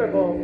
wonderful.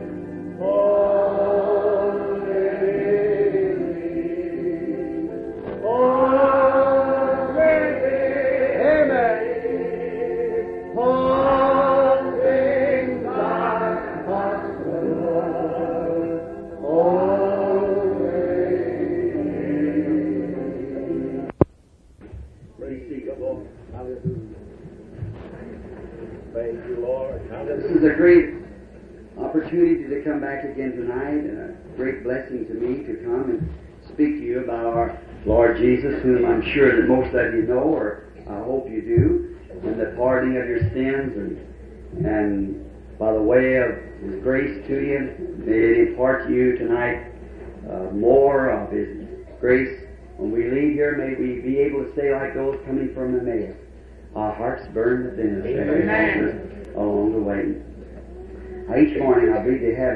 This is a great opportunity to come back again tonight, and a great blessing to me to come and speak to you about our Lord Jesus, whom I'm sure that most of you know, or I hope you do, and the pardoning of your sins, and by the way of His grace to you, may it impart to you tonight more of His grace. When we leave here, may we be able to say like those coming from Emmaus, our hearts burn within us along the way. Each morning I believe they have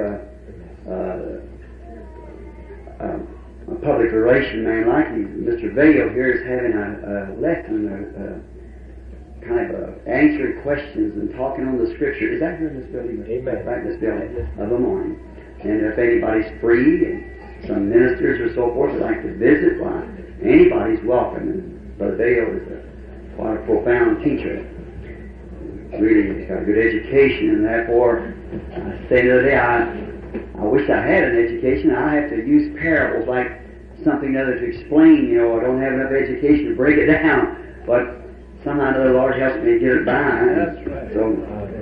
a public relation man like Mr. Vail here is having a lesson, kind of answering questions and talking on the Scripture. Is that here in this building? Amen. Right in this building of the morning. And if anybody's free, and some ministers or so forth would like to visit, why, anybody's welcome. And Brother Vail is quite a profound teacher. Really, he's got a good education, and therefore, I say the other day, I wish I had an education. I have to use parables like something other to explain. I don't have enough education to break it down, but somehow the Lord helps me get it by. That's right. So,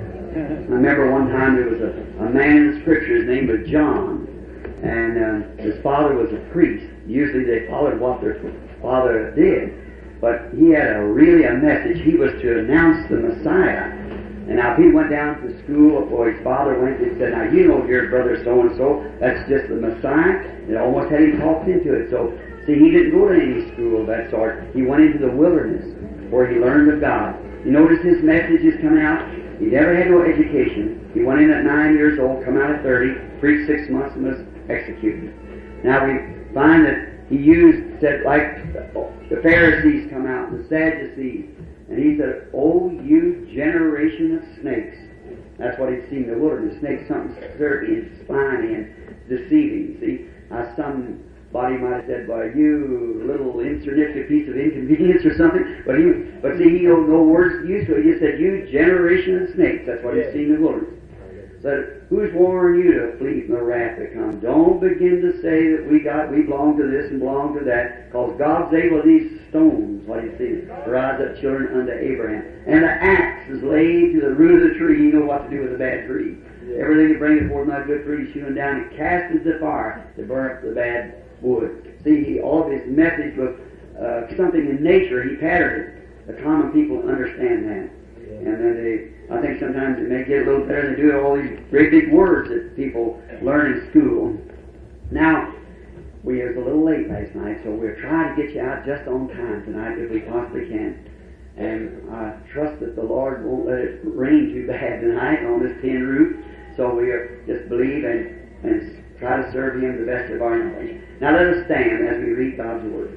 I remember one time there was a man in the Scripture. His name was John, and his father was a priest. Usually, they followed what their father did. But he had a message. He was to announce the Messiah. And now if he went down to school, or his father went and said, now you know your brother so-and-so, that's just the Messiah. It almost had him talked into it. So, see, he didn't go to any school of that sort. He went into the wilderness where he learned of God. You notice his messages coming out? He never had no education. He went in at 9 years old, come out at 30, preached 6 months and was executed. Now we find that he said, like the Pharisees come out, the Sadducees, and he said, "Oh, you generation of snakes." That's what he'd seen in the wilderness. Snakes, something dirty and spiny and deceiving. See, somebody might have said, "Well, you little insignificant piece of inconvenience" or something. But see, he had no words to use to it. He just said, "You generation of snakes." That's what he'd seen in the wilderness. Said, "Who's warned you to flee from the wrath to come?" Don't begin to say that we belong to this and belong to that, because God's able these stones, what do you see, to rise up children unto Abraham. And the axe is laid to the root of the tree. You know what to do with a bad tree. Everything that brings forth not good fruit, he's hewn down and cast into the fire to burn up the bad wood. See, all of his message was something in nature. He patterned it. The common people understand that. And then I think sometimes it may get a little better than do all these great big words that people learn in school. Now, we was a little late last night, so we're trying to get you out just on time tonight if we possibly can. And I trust that the Lord won't let it rain too bad tonight on this tin roof. So we just believe and try to serve Him the best of our knowledge. Now let us stand as we read God's Word.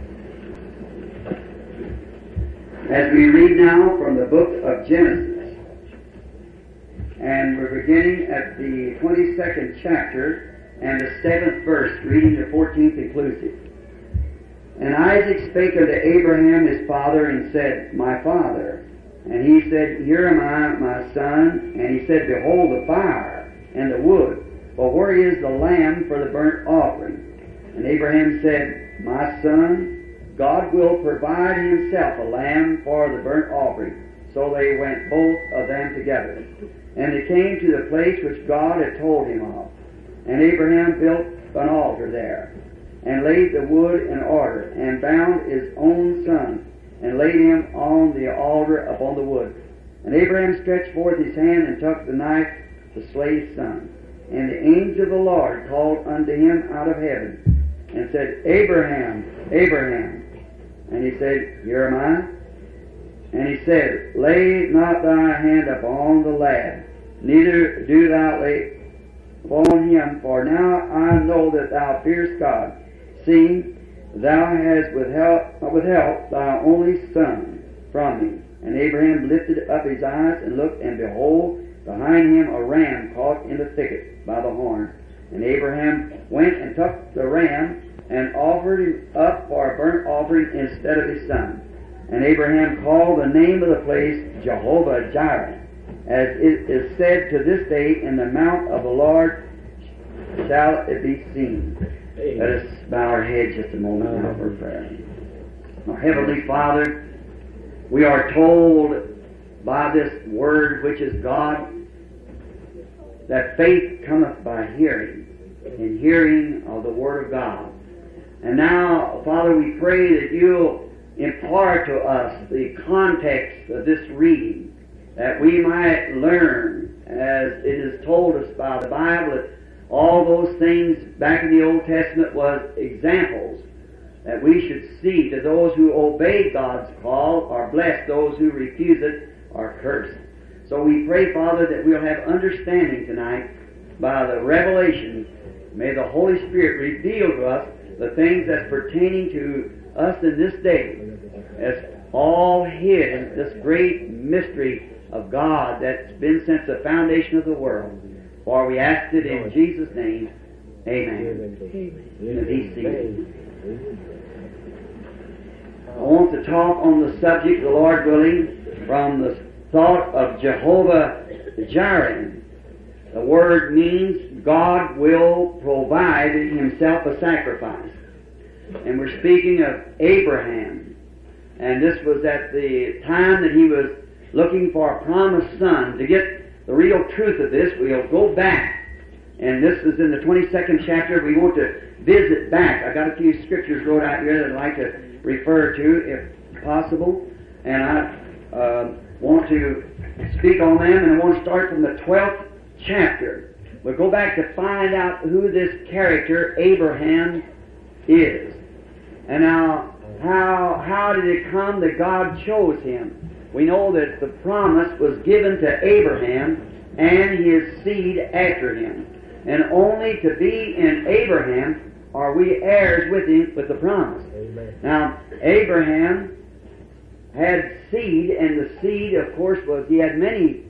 As we read now from the book of Genesis, and we're beginning at the 22nd chapter and the 7th verse, reading the 14th inclusive. "And Isaac spake unto Abraham his father, and said, My father. And he said, Here am I, my son. And he said, Behold the fire and the wood, but where is the lamb for the burnt offering? And Abraham said, My son, God will provide Himself a lamb for the burnt offering. So they went both of them together. And they came to the place which God had told him of. And Abraham built an altar there, and laid the wood in order, and bound his own son, and laid him on the altar upon the wood. And Abraham stretched forth his hand, and took the knife to slay his son. And the angel of the Lord called unto him out of heaven, and said, Abraham, Abraham. And he said, Here am I. And he said, Lay not thy hand upon the lad, neither do thou lay upon him, for now I know that thou fearest God, seeing thou hast withheld thy only son from me. And Abraham lifted up his eyes and looked, and behold, behind him a ram caught in the thicket by the horn. And Abraham went and took the ram and offered him up for a burnt offering instead of his son. And Abraham called the name of the place Jehovah-Jireh, as it is said to this day, in the mount of the Lord shall it be seen. Amen. Let us bow our heads just a moment now for prayer. Our Heavenly Father, we are told by this Word which is God, that faith cometh by hearing, and hearing of the Word of God. And now, Father, we pray that you'll impart to us the context of this reading, that we might learn, as it is told us by the Bible, that all those things back in the Old Testament was examples that we should see. To those who obey God's call are blessed, those who refuse it are cursed. So we pray, Father, that we'll have understanding tonight by the revelation. May the Holy Spirit reveal to us the things that's pertaining to us in this day, as all hid in this great mystery of God that's been since the foundation of the world. For we ask it in Jesus' name. Amen. Amen. Be seated. I want to talk on the subject, the Lord willing, from the thought of Jehovah-Jireh. The word means God will provide Himself a sacrifice. And we're speaking of Abraham. And this was at the time that he was looking for a promised son. To get the real truth of this, we'll go back. And this is in the 22nd chapter. We want to visit back. I've got a few scriptures wrote out here that I'd like to refer to, if possible. And I want to speak on them, and I want to start from the 12th chapter. We'll go back to find out who this character, Abraham, is. And now, how did it come that God chose him? We know that the promise was given to Abraham and his seed after him. And only to be in Abraham are we heirs with him with the promise. Amen. Now, Abraham had seed, and the seed, of course, he had many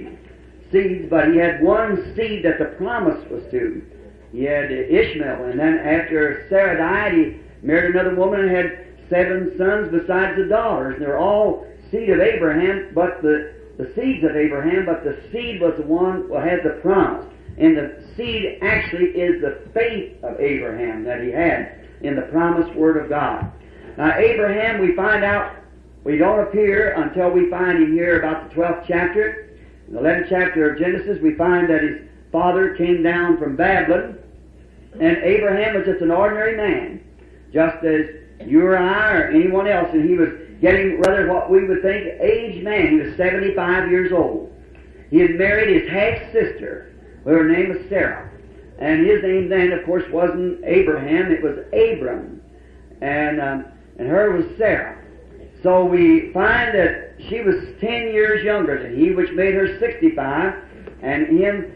seeds, but he had one seed that the promise was to. He had Ishmael, and then after Sarah died, he married another woman and had 7 sons besides the daughters. And they're all seed of Abraham, but the seeds of Abraham, but the seed was the one who had the promise. And the seed actually is the faith of Abraham that he had in the promised Word of God. Now, Abraham, we find out, we don't appear until we find him here about the 12th chapter. In the 11th chapter of Genesis, we find that his father came down from Babylon, and Abraham was just an ordinary man, just as you or I or anyone else, and he was getting rather what we would think aged man. He was 75 years old. He had married his half-sister. Her name was Sarah. And his name then, of course, wasn't Abraham, it was Abram. And her was Sarah. So we find that she was 10 years younger than he, which made her 65, and him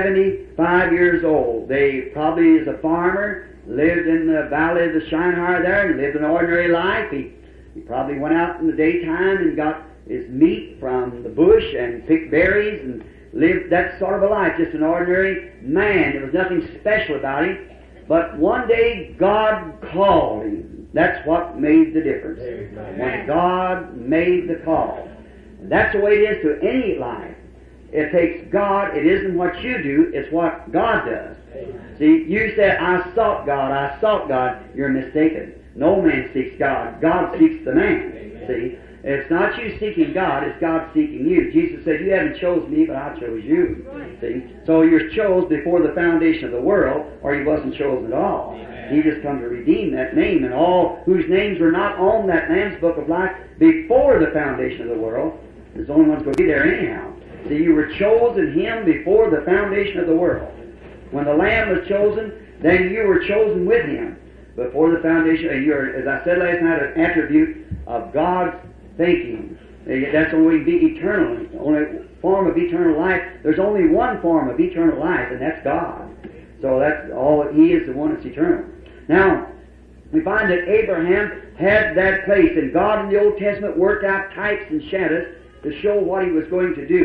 75 years old. They probably, as a farmer, lived in the valley of the Shinar there and lived an ordinary life. He probably went out in the daytime and got his meat from the bush and picked berries and lived that sort of a life, just an ordinary man. There was nothing special about him. But one day God called him. That's what made the difference. Amen. When God made the call. And that's the way it is to any life. It takes God. It isn't what you do, it's what God does. Amen. See, you said, I sought God. You're mistaken. No man seeks God. God seeks the man. Amen. See? It's not you seeking God, it's God seeking you. Jesus said, you haven't chosen me, but I chose you. Right. See? So you're chose before the foundation of the world, or you wasn't chosen at all. Amen. He just come to redeem that name, and all whose names were not on that man's book of life before the foundation of the world, there's only one's going to be there anyhow. See, you were chosen him before the foundation of the world. When the Lamb was chosen, then you were chosen with him before the foundation. And you're, as I said last night, an attribute of God's thinking. That's only be eternal. Only form of eternal life. There's only one form of eternal life, and that's God. So that's all. He is the one that's eternal. Now, we find that Abraham had that place, and God in the Old Testament worked out types and shadows to show what he was going to do.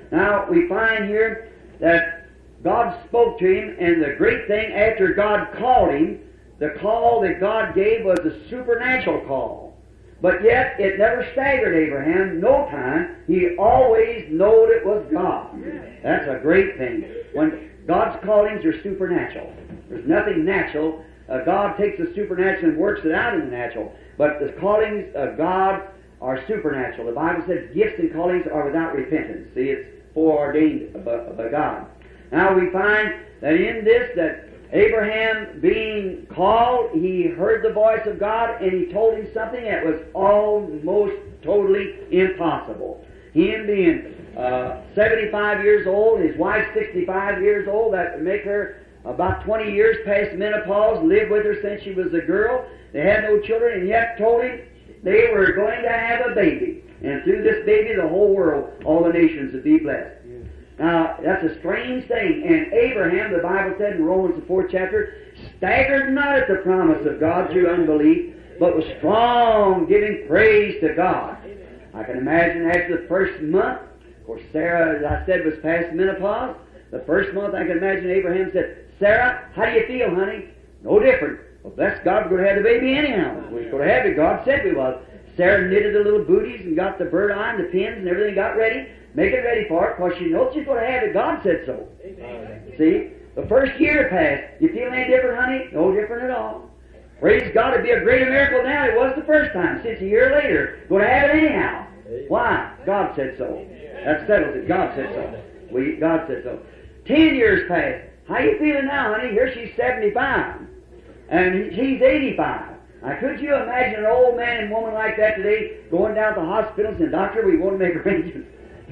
Now, we find here that God spoke to him, and the great thing, after God called him, the call that God gave was a supernatural call. But yet, it never staggered Abraham, no time. He always knowed it was God. That's a great thing. When God's callings are supernatural. There's nothing natural. God takes the supernatural and works it out in the natural. But the callings of God are supernatural. The Bible says gifts and callings are without repentance. See, it's foreordained by God. Now we find that in this, that Abraham being called, he heard the voice of God, and he told him something that was almost totally impossible. Him being 75 years old, his wife 65 years old, that would make her about 20 years past menopause, lived with her since she was a girl. They had no children, and yet told him they were going to have a baby. And through this baby, the whole world, all the nations would be blessed. Now, that's a strange thing. And Abraham, the Bible said in Romans the 4th chapter, staggered not at the promise of God through unbelief, but was strong, giving praise to God. I can imagine after the first month, of course, Sarah, as I said, was past menopause. The first month, I can imagine Abraham said, Sarah, how do you feel, honey? No different. Well, bless God, we're going to have the baby anyhow. We're going to have it. God said we was. Sarah knitted the little booties and got the bird eye and the pins and everything got ready. Make it ready for it, because she knows she's going to have it. God said so. See? The first year passed. You feel any different, honey? No different at all. Praise God, it'd be a greater miracle now than it was the first time. Since a year later, going to have it anyhow. Why? God said so. That settles it. God said so. God said so. 10 years passed. How you feeling now, honey? Here she's 75. And he's 85. Now, could you imagine an old man and woman like that today going down to the hospitals and, doctor, we want to make arrangements.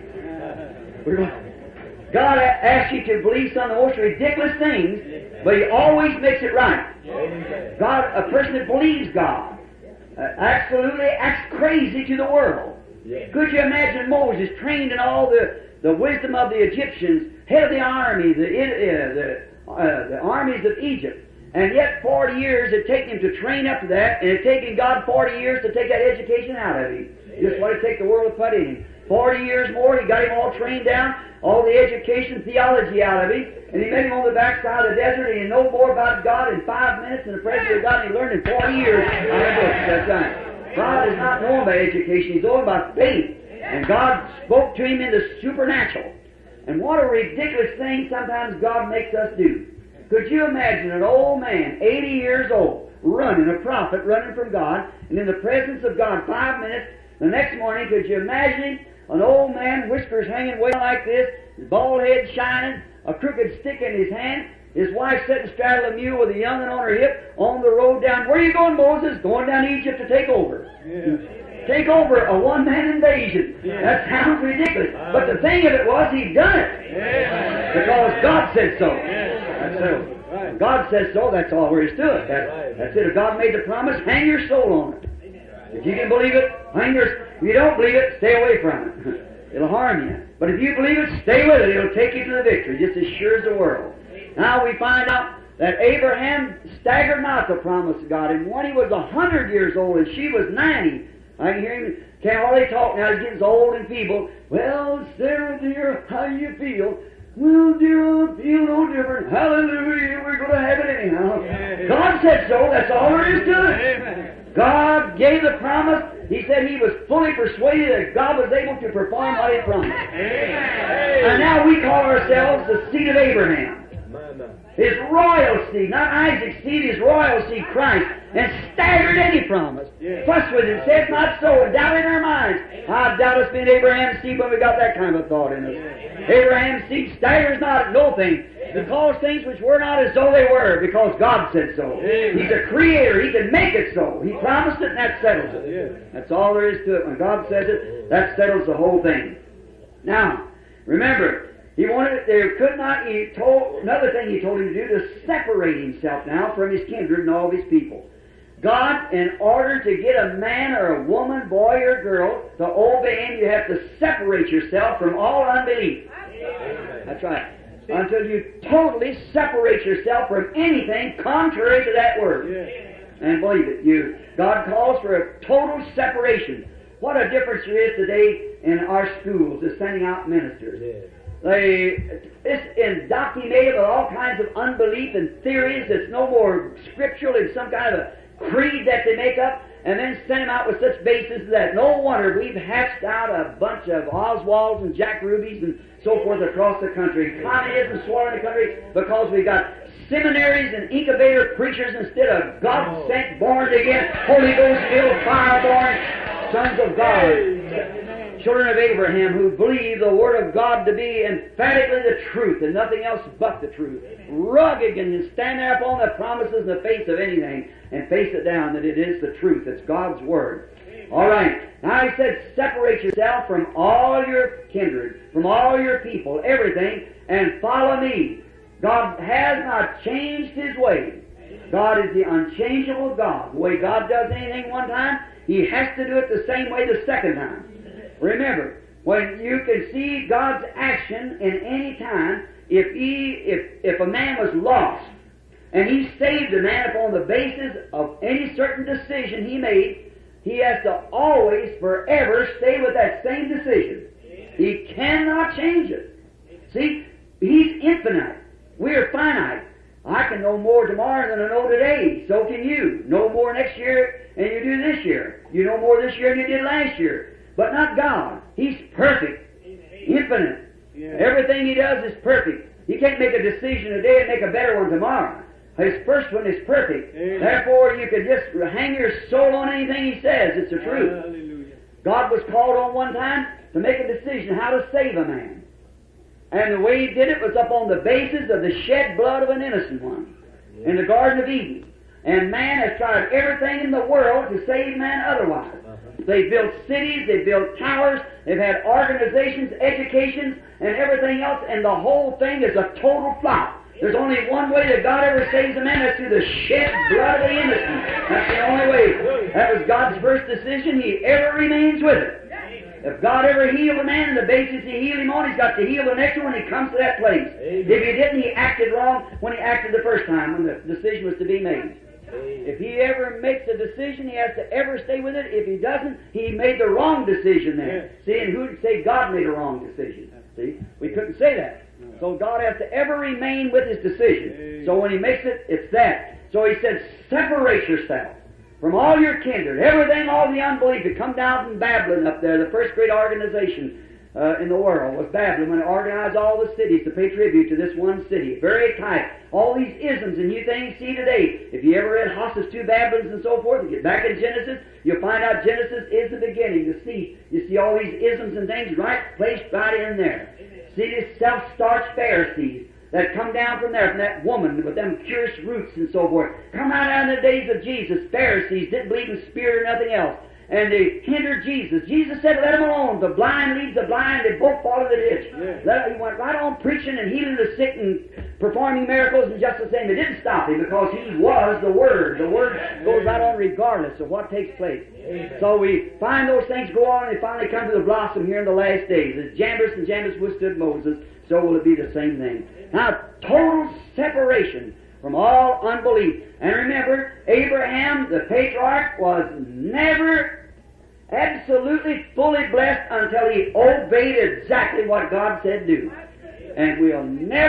God asks you to believe some of the most ridiculous things, but He always makes it right. God, a person that believes God, absolutely acts crazy to the world. Could you imagine Moses trained in all the wisdom of the Egyptians, head of the army, the armies of Egypt, and yet 40 years it taken him to train up to that, and it taken God 40 years to take that education out of him. Just what it take the world to put in him. 40 years more, He got him all trained down, all the education, theology out of him, and He made him on the backside of the desert, and He knew more about God in 5 minutes than the President of God, and He learned in 40 years out of books. That's right. God is not known by education, He's known by faith. And God spoke to him in the supernatural. And what a ridiculous thing sometimes God makes us do. Could you imagine an old man, 80 years old, running, a prophet running from God, and in the presence of God 5 minutes, the next morning, could you imagine an old man, whiskers hanging way like this, his bald head shining, a crooked stick in his hand, his wife sitting straddle a mule with a young'un on her hip, on the road down. Where are you going, Moses? Going down to Egypt to take over. Take over a one-man invasion. That sounds ridiculous. But the thing of it was, He done it. Because God said so. That's so. God says so, that's all there is to it. That's it. If God made the promise, hang your soul on it. If you can believe it, if you don't believe it, stay away from it. It'll harm you. But if you believe it, stay with it. It'll take you to the victory, just as sure as the world. Now we find out that Abraham staggered not the promise of God. And when he was 100 years old and she was 90, I can hear him, can't hardly talk now, he's getting so old and feeble. Well, Sarah dear, how do you feel? Well, dear, I feel no different. Hallelujah, we're going to have it anyhow. God said so, that's all there is to it. God gave the promise. He said He was fully persuaded that God was able to perform what He promised. And now we call ourselves the seed of Abraham. His royal seed, not Isaac's seed, his royal seed, Christ, and staggered any promise. Fuss with it, says not so, and doubt in our minds. I doubt us being Abraham's seed when we got that kind of thought in us. Abraham's seed staggers not at no thing. He calls things which were not as though they were, because God said so. He's a creator, He can make it so. He promised it, and that settles it. That's all there is to it. When God says it, that settles the whole thing. Now, remember, He wanted, another thing He told him to do, to separate himself now from his kindred and all of his people. God, in order to get a man or a woman, boy or girl, to obey Him, you have to separate yourself from all unbelief. That's right. Until you totally separate yourself from anything contrary to that word. And believe it. God calls for a total separation. what a difference there is today in our schools is sending out ministers. It's indoctrinated with all kinds of unbelief and theories that's no more scriptural in some kind of a creed that they make up, and then send them out with such bases that no wonder we've hatched out a bunch of Oswalds and Jack Rubies and so forth across the country. Communism swallowing the country because we've got seminaries and incubator preachers instead of God-sent, born-again, Holy Ghost-filled, fire-born sons of God, children of Abraham who believe the Word of God to be emphatically the truth and nothing else but the truth. Rugged and stand there upon the promises in the face of anything and face it down that it is the truth. It's God's Word. All right. Now he said, separate yourself from all your kindred, from all your people, everything, and follow me. God has not changed His way. God is the unchangeable God. The way God does anything one time, He has to do it the same way the second time. Remember, when you can see God's action in any time, if a man was lost, and He saved a man upon the basis of any certain decision He made, He has to always, forever, stay with that same decision. He cannot change it. See, He's infinite. We are finite. I can know more tomorrow than I know today. So can you. Know more next year than you do this year. You know more this year than you did last year. But not God. He's perfect. Infinite. Everything He does is perfect. You can't make a decision today and make a better one tomorrow. His first one is perfect. Therefore, you can just hang your soul on anything He says. It's the truth. God was called on one time to make a decision how to save a man. And the way He did it was upon the basis of the shed blood of an innocent one in the Garden of Eden. And man has tried everything in the world to save man otherwise. They built cities, they built towers, they've had organizations, educations, and everything else, and the whole thing is a total flop. There's only one way that God ever saves a man, that's through the shed blood of the innocent. That's the only way. That was God's first decision. He ever remains with it. If God ever healed a man, and the basis He healed him on, He's got to heal the next one when He comes to that place. If He didn't, He acted wrong when He acted the first time, when the decision was to be made. If He ever makes a decision, He has to ever stay with it. If He doesn't, He made the wrong decision then. See, and who'd say God made a wrong decision? See, we couldn't say that. So God has to ever remain with His decision. So when He makes it, it's that. So He said, separate yourself from all your kindred, everything, all the unbelief that come down from Babylon up there. The first great organization in the world was Babylon, when it organized all the cities to pay tribute to this one city. Very tight. All these isms and new things you see today. If you ever read Hosses to Babylons and so forth, and get back in Genesis, you'll find out Genesis is the beginning. You see all these isms and things right placed right in there. See these self-starched Pharisees that come down from there, from that woman with them curious roots and so forth. Come out in the days of Jesus. Pharisees didn't believe in spirit or nothing else. And they hindered Jesus. Jesus said, let them alone. The blind leads the blind. They both fall in the ditch. He went right on preaching and healing the sick and performing miracles and just the same. They didn't stop Him because He was the Word. The Word goes right on regardless of what takes place. So we find those things go on and they finally come to the blossom here in the last days. As Jambres and Jambres withstood Moses, so will it be the same thing. Now, total separation from all unbelief. And remember, Abraham, the patriarch, was never absolutely fully blessed until he obeyed exactly what God said do. And we'll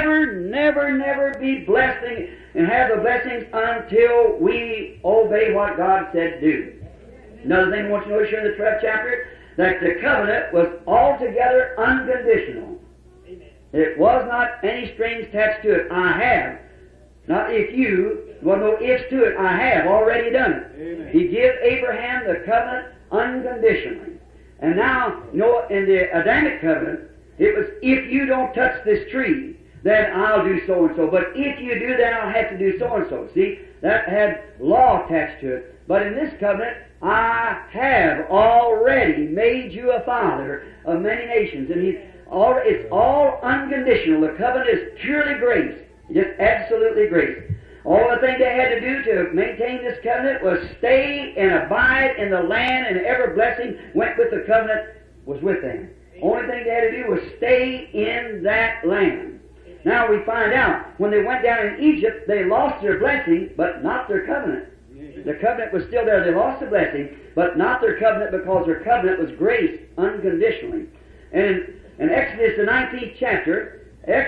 never be blessed and have the blessings until we obey what God said do. Another thing I want you to notice here in the 12th chapter, that the covenant was altogether unconditional. It was not any strings attached to it. I have. Not if you, there was no ifs to it. I have already done it. Amen. He gave Abraham the covenant unconditionally. And now, you know, in the Adamic covenant, it was, if you don't touch this tree, then I'll do so and so. But if you do, then I'll have to do so and so. See, that had law attached to it. But in this covenant, I have already made you a father of many nations. And it's all unconditional. The covenant is purely grace. Just absolutely grace. All the thing they had to do to maintain this covenant was stay and abide in the land, and every blessing went with the covenant was with them. Only thing they had to do was stay in that land. Now we find out, when they went down in Egypt, they lost their blessing, but not their covenant. The covenant was still there. They lost the blessing, but not their covenant, because their covenant was grace unconditionally. And in Exodus, the 19th chapter,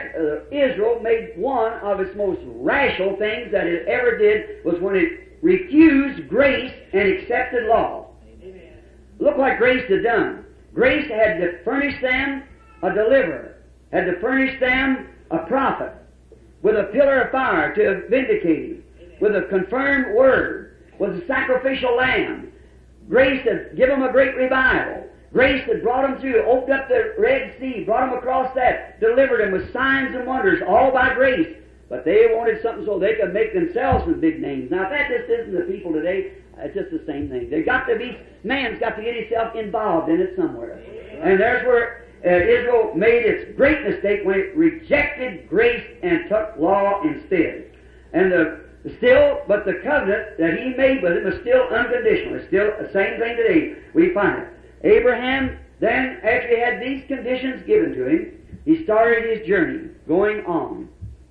Israel made one of its most rational things that it ever did, was when it refused grace and accepted law. Look what grace had done. Grace had to furnish them a deliverer, had to furnish them a prophet, with a pillar of fire to vindicate him, with a confirmed word, with a sacrificial lamb. Grace had given them a great revival. Grace had brought them through, opened up the Red Sea, brought them across that, delivered them with signs and wonders, all by grace. But they wanted something so they could make themselves some big names. Now, if that just isn't the people today, it's just the same thing. Man's got to get himself involved in it somewhere. And there's where Israel made its great mistake, when it rejected grace and took law instead. And but the covenant that he made with him was still unconditional. It's still the same thing today. We find it. Abraham, then, after he had these conditions given to him, he started his journey, going on.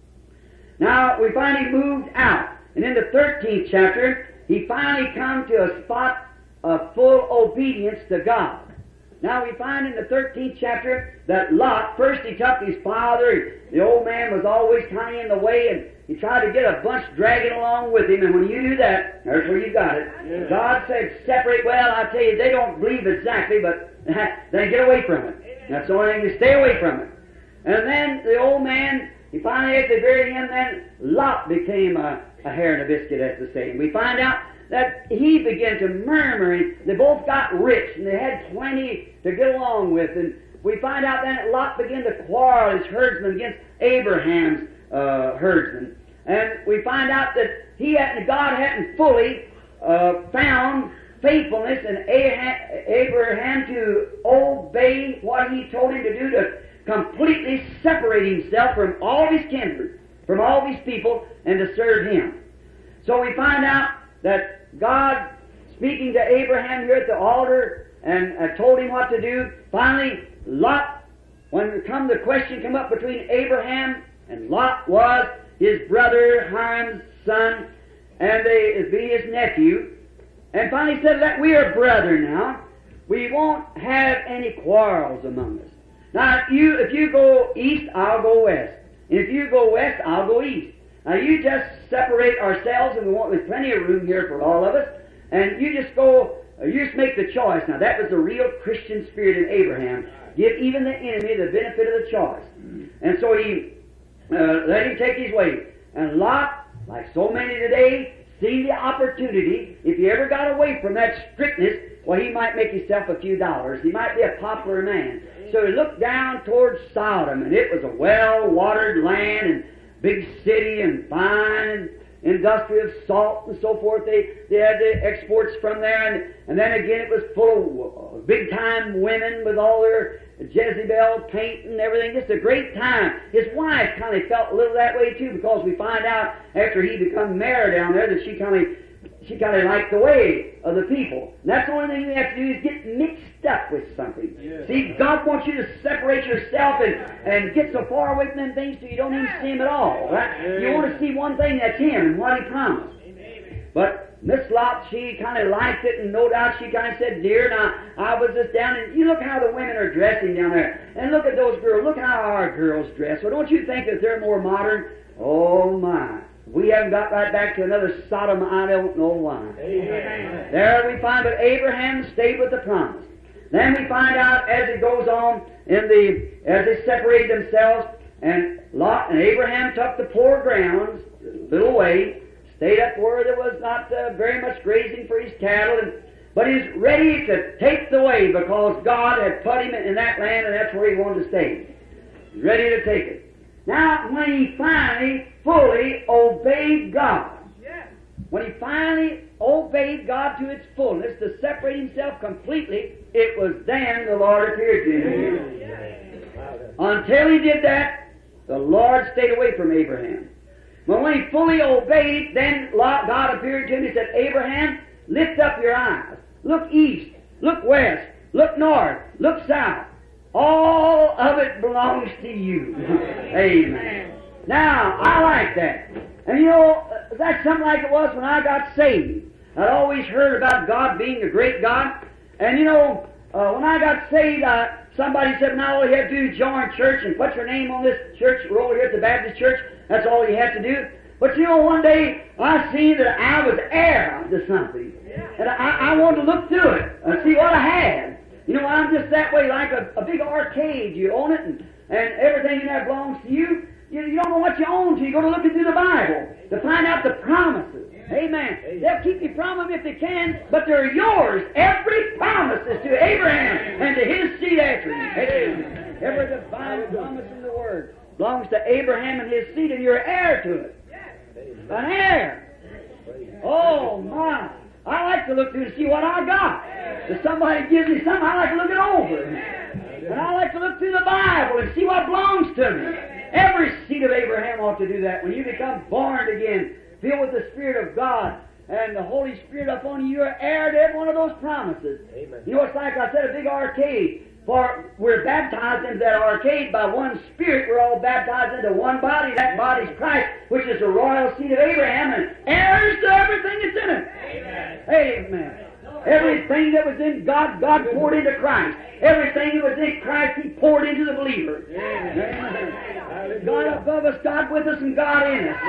Now, we find he moved out. And in the 13th chapter, he finally come to a spot of full obedience to God. Now, we find in the 13th chapter that Lot, first he took his father. The old man was always kind of in the way, and he tried to get a bunch dragging along with him. And when you do that, there's where you got it. Yeah. God said, separate. Well, I tell you, they don't believe exactly, but they get away from it. Amen. That's the only thing, to stay away from it. And then the old man, he finally, after they buried him, then Lot became a hair and a biscuit, as to say. And we find out that he began to murmur, and they both got rich, and they had plenty to get along with. And we find out then that Lot began to quarrel, his herdsman, against Abraham's herdsman. And we find out that God hadn't fully found faithfulness in Abraham to obey what he told him to do, to completely separate himself from all his kindred, from all these people, and to serve him. So we find out that God, speaking to Abraham here at the altar, and told him what to do. Finally, Lot, when the question come up between Abraham and Lot, was his brother Hiram's son, and they be his nephew. And finally said, we are brethren now. We won't have any quarrels among us. Now, if you go east, I'll go west. And if you go west, I'll go east. Now, you just separate ourselves, and there's plenty of room here for all of us, and you just make the choice. Now, that was the real Christian spirit in Abraham. Give even the enemy the benefit of the choice. And so he let him take his way. And Lot, like so many today, see the opportunity. If he ever got away from that strictness, well, he might make himself a few dollars. He might be a popular man. So he looked down towards Sodom, and it was a well-watered land, and big city, and fine, and industry of salt and so forth. They had the exports from there, and then again it was full of big-time women with all their Jezebel paint and everything. Just a great time. His wife kind of felt a little that way too, because we find out after he become mayor down there that she kind of liked the way of the people. And that's the only thing you have to do, is get mixed up with something. Yeah. See, God wants you to separate yourself and get so far away from them things so you don't even see Him at all. Right? Yeah. You want to see one thing, that's Him and what He promised. Amen. But Miss Lot, she kind of liked it, and no doubt she kind of said, dear, now, I was just down, and you look how the women are dressing down there. And look at those girls. Look how our girls dress. Well, don't you think that they're more modern? Oh, my. We haven't got right back to another Sodom. I don't know why. Amen. There we find that Abraham stayed with the promise. Then we find out as it goes on as they separated themselves, and Lot and Abraham took the poor grounds a little way, stayed up where there was not very much grazing for his cattle, but he's ready to take the way because God had put him in that land, and that's where he wanted to stay. He's ready to take it. Now, when he finally fully obeyed God, when he finally obeyed God to its fullness, to separate himself completely, it was then the Lord appeared to him. Until he did that, the Lord stayed away from Abraham. But when he fully obeyed, then God appeared to him. He said, Abraham, lift up your eyes. Look east, look west, look north, look south. All of it belongs to you. Amen. Now, I like that. And you know, that's something like it was when I got saved. I'd always heard about God being a great God. And you know, when I got saved, somebody said, now all you have to do is join church and put your name on this church roll here at the Baptist church. That's all you have to do. But you know, one day I seen that I was heir to something. And I wanted to look through it and see what I had. You know, I'm just that way, like a big arcade. You own it, and everything in there belongs to you. You don't know what you own till you go to looking through the Bible to find out the promises. Amen. They'll keep you from them if they can, but they're yours. Every promise is to Abraham and to his seed after him. Amen. Every divine promise in the Word belongs to Abraham and his seed, and you're heir to it. An heir. Oh, my. I like to look through to see what I got. If somebody gives me something, I like to look it over. And I like to look through the Bible and see what belongs to me. Every seed of Abraham ought to do that. When you become born again, filled with the Spirit of God, and the Holy Spirit upon you, you're heir to every one of those promises. Amen. You know, it's like I said, a big arcade. For we're baptized into that arcade by one Spirit. We're all baptized into one body. That body's Christ, which is the royal seed of Abraham, and heirs to everything that's in it. Amen. Amen. Everything that was in God, God poured into Christ. Everything that was in Christ, He poured into the believer. Amen. God above us, God with us, and God in us.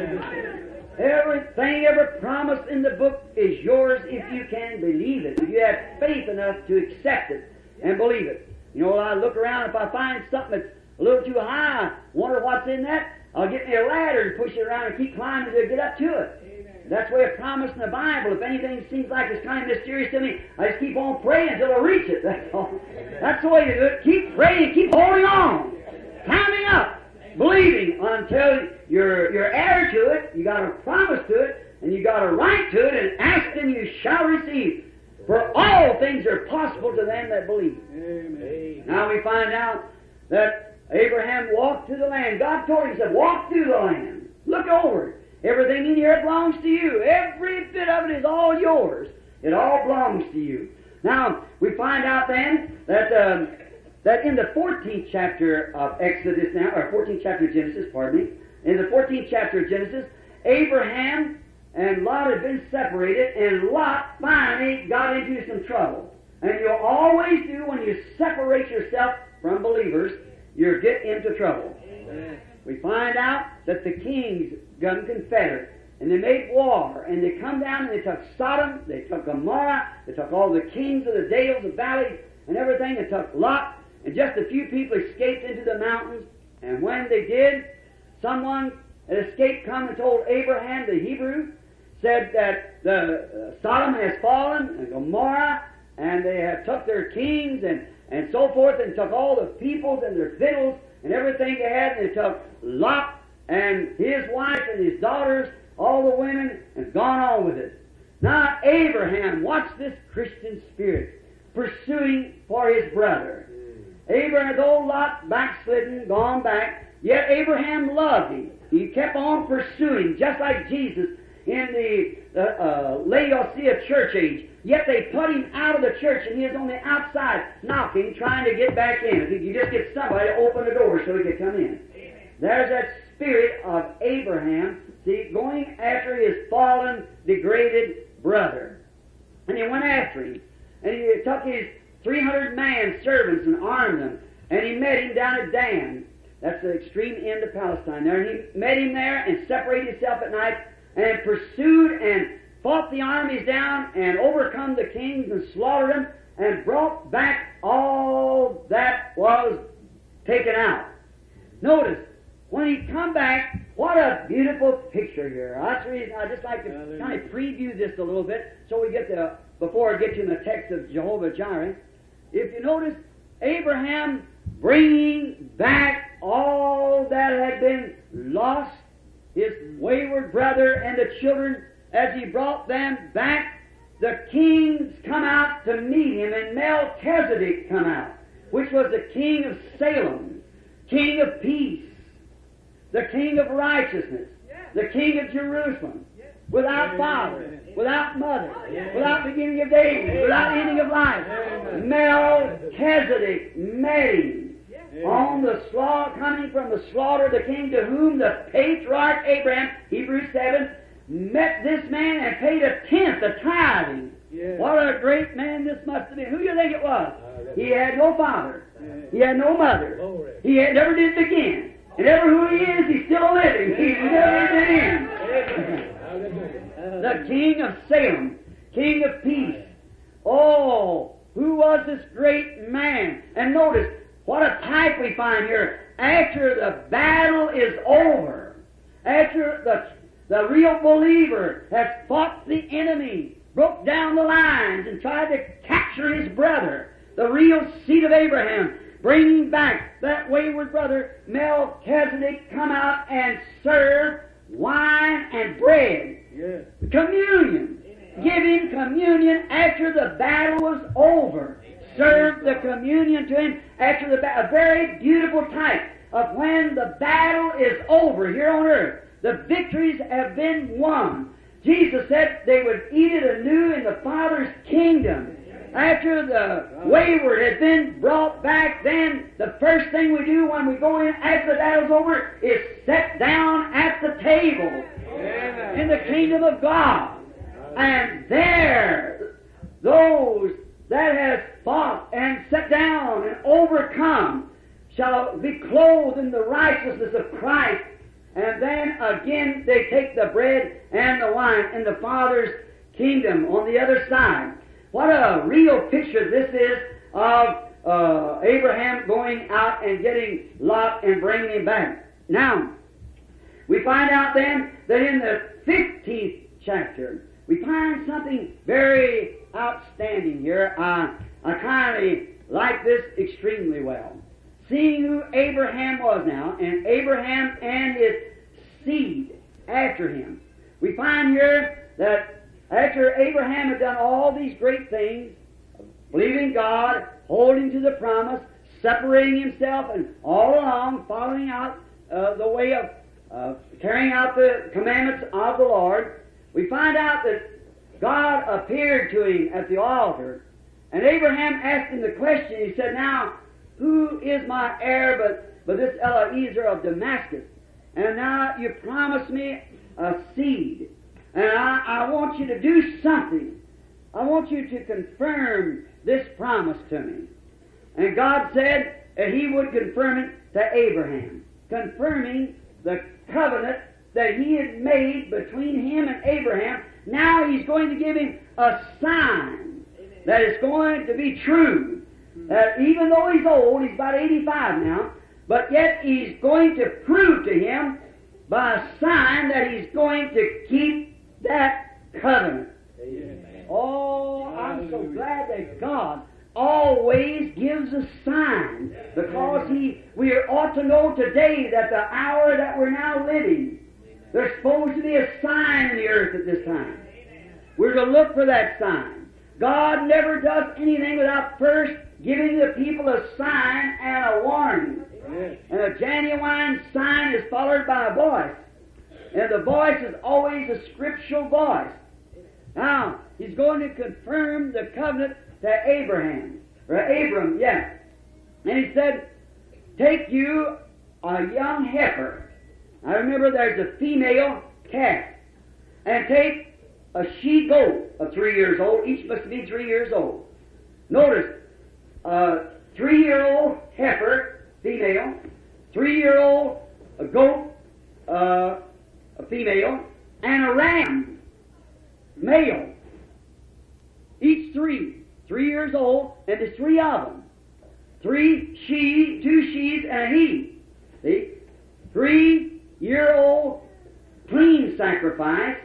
Everything, every promise in the book is yours if you can believe it. If you have faith enough to accept it and believe it. You know, I look around, if I find something that's a little too high, I wonder what's in that, I'll get me a ladder and push it around and keep climbing to get up to it. Amen. That's the way a promise in the Bible. If anything seems like it's kind of mysterious to me, I just keep on praying until I reach it. That's all. That's the way to do it. Keep praying, keep holding on, climbing up, believing until you're heir to it, you got a promise to it, and you got a right to it, and ask and you shall receive. For all things are possible to them that believe. Amen. Now we find out that Abraham walked to the land. God told him, He said, walk through the land. Look over it. Everything in here belongs to you. Every bit of it is all yours. It all belongs to you. Now, we find out then that in the 14th chapter of Exodus now, or 14th chapter of Genesis, pardon me, in the 14th chapter of Genesis, Abraham and Lot had been separated, and Lot finally got into some trouble. And you'll always do when you separate yourself from believers, you get into trouble. Amen. We find out that the kings got confederate, and they made war, and they come down and they took Sodom, they took Gomorrah, they took all the kings of the dales, the valleys, and everything, and took Lot, and just a few people escaped into the mountains. And when they did, someone that escaped come and told Abraham, the Hebrew, said that the Sodom has fallen, and Gomorrah, and they have took their kings and so forth, and took all the peoples and their victuals and everything they had, and they took Lot and his wife and his daughters, all the women, and gone on with it. Now Abraham, watch this Christian spirit, pursuing for his brother. Abraham, though Lot backslidden, gone back, yet Abraham loved him. He kept on pursuing, just like Jesus in the Laodicea church age. Yet they put him out of the church, and he was on the outside knocking, trying to get back in. If he could just get somebody to open the door so he could come in. There's that spirit of Abraham, see, going after his fallen, degraded brother. And he went after him. And he took his 300 man servants and armed them. And he met him down at Dan. That's the extreme end of Palestine there. And he met him there and separated himself at night and pursued and fought the armies down and overcome the kings and slaughtered them and brought back all that was taken out. Notice, when he come back, what a beautiful picture here. That's the reason I just like to kind of preview this a little bit so we get to, before I get to the text of Jehovah Jireh. If you notice, Abraham bringing back all that had been lost, his wayward brother and the children, as he brought them back, the kings come out to meet him, and Melchizedek come out, which was the king of Salem, king of peace, the king of righteousness, the king of Jerusalem, without father, without mother, without beginning of days, without ending of life. Melchizedek met him on the slaughter, coming from the slaughter of the king to whom the patriarch Abraham, Hebrews 7, met this man and paid a tenth of tithing. Yeah. What a great man this must have been. Who do you think it was? He had no father. He had no mother. Glory. He had never did begin. And ever who he is, he's still living. He's never did end. The King of Salem, King of Peace. Oh, who was this great man? And notice, what a type we find here. After the battle is over, after the real believer has fought the enemy, broke down the lines and tried to capture his brother, the real seed of Abraham, bringing back that wayward brother, Melchizedek come out and serve wine and bread. Yes. Communion. Give him communion after the battle was over. Serve the communion to him after the battle. A very beautiful type of when the battle is over here on earth. The victories have been won. Jesus said they would eat it anew in the Father's kingdom. After the wayward has been brought back, then the first thing we do when we go in after the battle's over is sit down at the table in the kingdom of God. And there, those that have fought and sat down and overcome shall be clothed in the righteousness of Christ. And then again they take the bread and the wine in the Father's kingdom on the other side. What a real picture this is of Abraham going out and getting Lot and bringing him back. Now, we find out then that in the 15th chapter, we find something very outstanding here. I kind of like this extremely well. Seeing who Abraham was now, and Abraham and his seed after him, we find here that after Abraham had done all these great things, believing God, holding to the promise, separating himself, and all along following out the way of carrying out the commandments of the Lord, we find out that God appeared to him at the altar, and Abraham asked him the question. He said, "Now, who is my heir but this Eliezer of Damascus? And now you promised me a seed. And I want you to do something. I want you to confirm this promise to me." And God said that He would confirm it to Abraham, confirming the covenant that He had made between him and Abraham. Now He's going to give him a sign that it's going to be true. That even though he's old, he's about 85 now, but yet He's going to prove to him by a sign that He's going to keep that covenant. Amen. Oh, I'm so glad that God always gives a sign, because we ought to know today that the hour that we're now living, there's supposed to be a sign in the earth at this time. We're to look for that sign. God never does anything without first giving the people a sign and a warning. And a genuine sign is followed by a voice. And the voice is always a scriptural voice. Now, He's going to confirm the covenant to Abraham. Or Abram, yeah. And He said, "Take you a young heifer." I remember there's a female calf. "And take a she-goat of 3 years old." Each must be 3 years old. Notice, 3-year-old heifer, female, 3-year-old goat, a female, and a ram, male. Each 3 years old, and there's 3 of them. 3 she, 2 she's, and a he. See? 3-year-old clean sacrifice,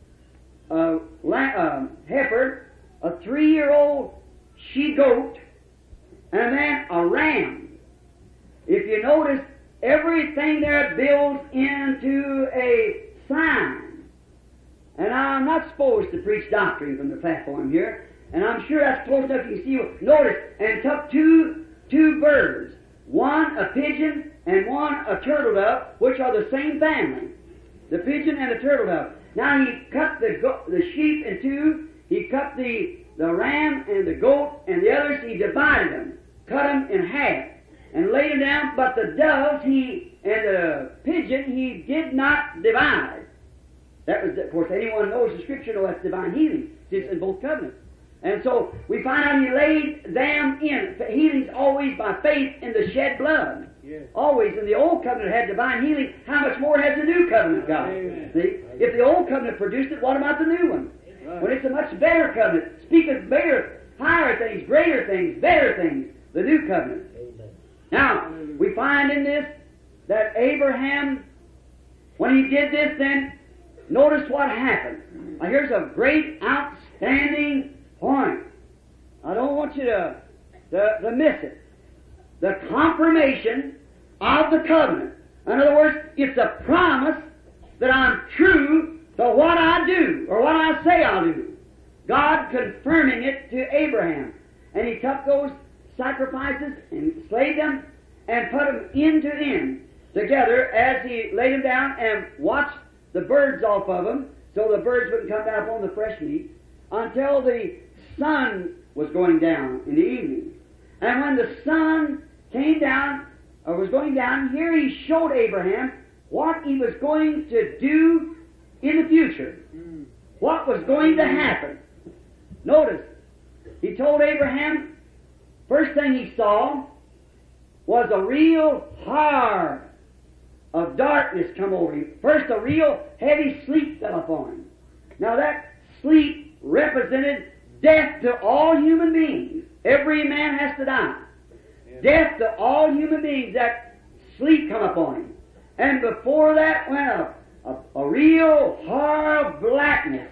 heifer, a 3-year-old she-goat, and then a ram. If you notice, everything there builds into a sign. And I'm not supposed to preach doctrine from the platform here, and I'm sure that's close enough you can see. Notice, and took two birds, one a pigeon and one a turtle dove, which are the same family, the pigeon and the turtle dove. Now He cut the sheep in two. He cut the ram and the goat and the others. He divided them, cut them in half, and laid them down. But the doves and the pigeon He did not divide. That was, of course, anyone knows the Scripture knows that's divine healing. It's in both covenants. And so we find out He laid them in. Healing's always by faith in the shed blood. Yes. Always. And the Old Covenant had divine healing. How much more has the New Covenant got? See? If the Old Covenant produced it, what about the new one? Right. When it's a much better covenant, speak of bigger, higher things, greater things, better things, the New Covenant. Amen. Now, we find in this that Abraham, when he did this, then notice what happened. Now, here's a great, outstanding point. I don't want you to miss it. The confirmation of the covenant. In other words, it's a promise that I'm true to what I do, or what I say I'll do. God confirming it to Abraham. And He took those sacrifices and slayed them and put them end to end together as He laid them down and watched the birds off of them, so the birds wouldn't come down upon the fresh meat, until the sun was going down in the evening. And when the sun came down, or was going down, here He showed Abraham what he was going to do in the future. What was going to happen. Notice, He told Abraham, first thing he saw was a real horror of darkness come over him. First, a real heavy sleep fell upon him. Now that sleep represented death to all human beings. Every man has to die. Yeah. Death to all human beings. That sleep come upon him. And before that went a real hard blackness.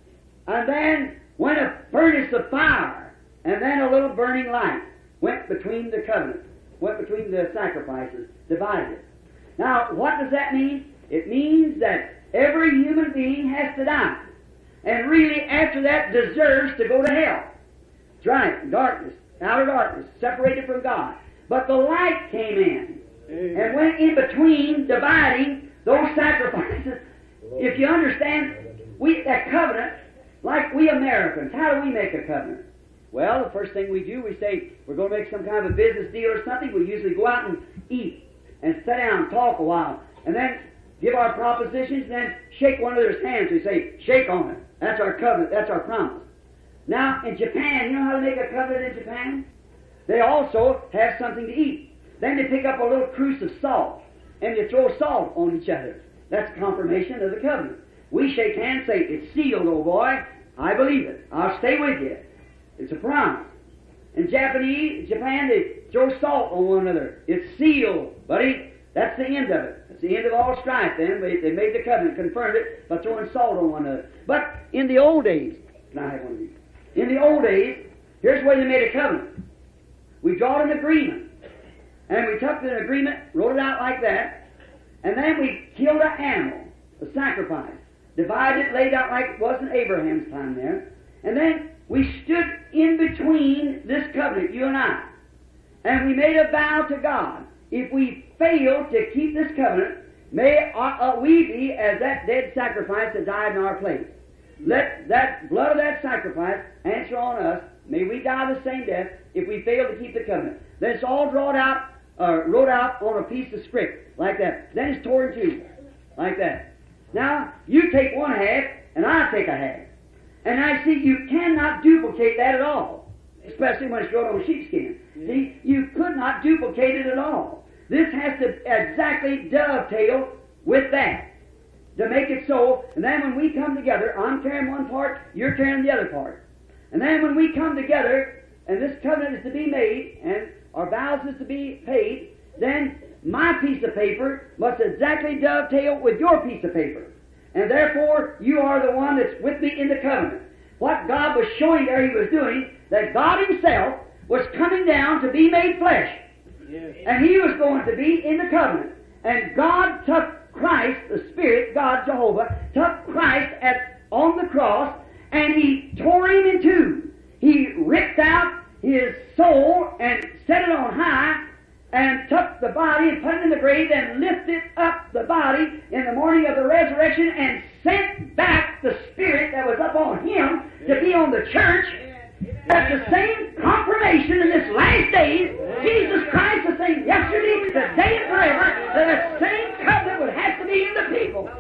And then went a furnace of fire. And then a little burning light went between the covenants, went between the sacrifices, divided it. Now, what does that mean? It means that every human being has to die. And really, after that, deserves to go to hell. That's right, darkness, outer darkness, separated from God. But the light came in and went in between, dividing those sacrifices. If you understand, that covenant, like we Americans, how do we make a covenant? Well, the first thing we do, we say we're going to make some kind of a business deal or something. We usually go out and eat and sit down and talk a while, and then give our propositions, and then shake one another's hands. We say, shake on it. That's our covenant. That's our promise. Now, in Japan, you know how to make a covenant in Japan? They also have something to eat. Then they pick up a little cruse of salt, and they throw salt on each other. That's confirmation of the covenant. We shake hands, say, it's sealed, old boy. I believe it. I'll stay with you. It's a promise. In Japan, they throw salt on one another. It's sealed, buddy. That's the end of it. That's the end of all strife then. They made the covenant, confirmed it by throwing salt on one another. But in the old days, can I have one of these? In the old days, here's where they made a covenant. We drawed an agreement. And we took the agreement, wrote it out like that, and then we killed an animal, a sacrifice. Divided it, laid out like it was in Abraham's time there. And then we stood in between this covenant, you and I. And we made a vow to God. If we fail to keep this covenant, may we be as that dead sacrifice that died in our place. Let that blood of that sacrifice answer on us. May we die the same death if we fail to keep the covenant. Then it's all wrote out on a piece of script, like that. Then it's torn in two, like that. Now, you take one half, and I take a half. And I see you cannot duplicate that at all, especially when it's wrote on sheepskin. See, you could not duplicate it at all. This has to exactly dovetail with that to make it so. And then when we come together, I'm carrying one part, you're carrying the other part. And then when we come together, and this covenant is to be made, and our vows is to be paid, then my piece of paper must exactly dovetail with your piece of paper. And therefore, you are the one that's with me in the covenant. What God was showing there He was doing, that God Himself was coming down to be made flesh. Yes. And He was going to be in the covenant. And God took Christ, the Spirit, God, Jehovah, took Christ on the cross, and He tore Him in two. He ripped out His soul and set it on high, and took the body and put it in the grave and lifted up the body in the morning of the resurrection and sent back the Spirit that was up on Him to be on the church. That's the same confirmation in this last days. Jesus Christ the same yesterday, today, and forever. That the same covenant would have to be in the people. How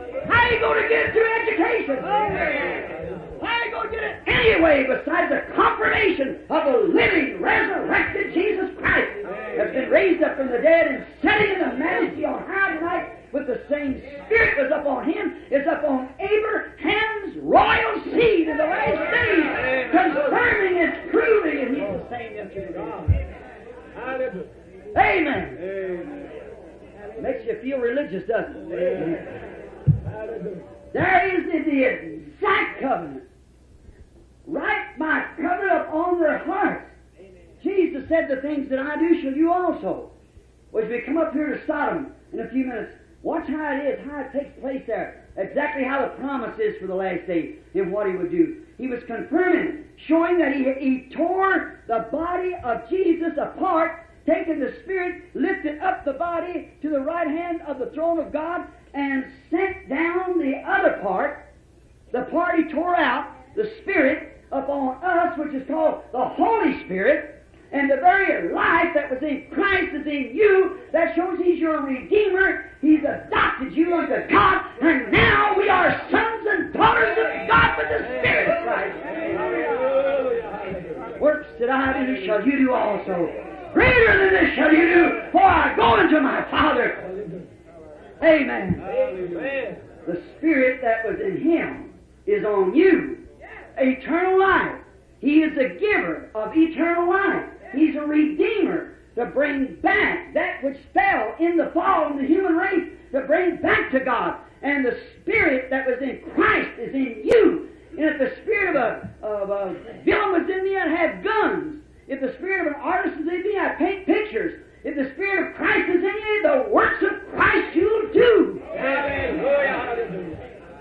I ain't going to get it through education. I ain't going to get it anyway besides the confirmation of a living, resurrected Jesus Christ that's been raised up from the dead and sitting in the majesty on high tonight with the same Spirit was upon him, is upon Abraham's royal seed in the last days, confirming and proving and he's the same yesterday. Amen. Makes you feel religious, doesn't it? There is the exact covenant. Write my covenant upon their hearts. Jesus said, the things that I do shall you also. Well, as we come up here to Sodom in a few minutes, watch how it is, how it takes place there. Exactly how the promise is for the last day and what he would do. He was confirming, showing that he tore the body of Jesus apart, taking the Spirit, lifted up the body to the right hand of the throne of God, and sent down the other part, the part he tore out, the Spirit, upon us, which is called the Holy Spirit, and the very life that was in Christ is in you. That shows He's your Redeemer. He's adopted you unto God, and now we are sons and daughters of God with the Spirit of Christ. Works that I do shall you do also. Greater than this shall you do, for I go unto my Father. Amen. Amen. The Spirit that was in Him is on you. Eternal life. He is the giver of eternal life. He's a Redeemer to bring back that which fell in the fall in the human race, to bring back to God. And the Spirit that was in Christ is in you. And if the spirit of a villain was in me, I'd have guns. If the spirit of an artist is in me, I'd paint pictures. If the Spirit of Christ is in you, the works of Christ you'll do. Amen.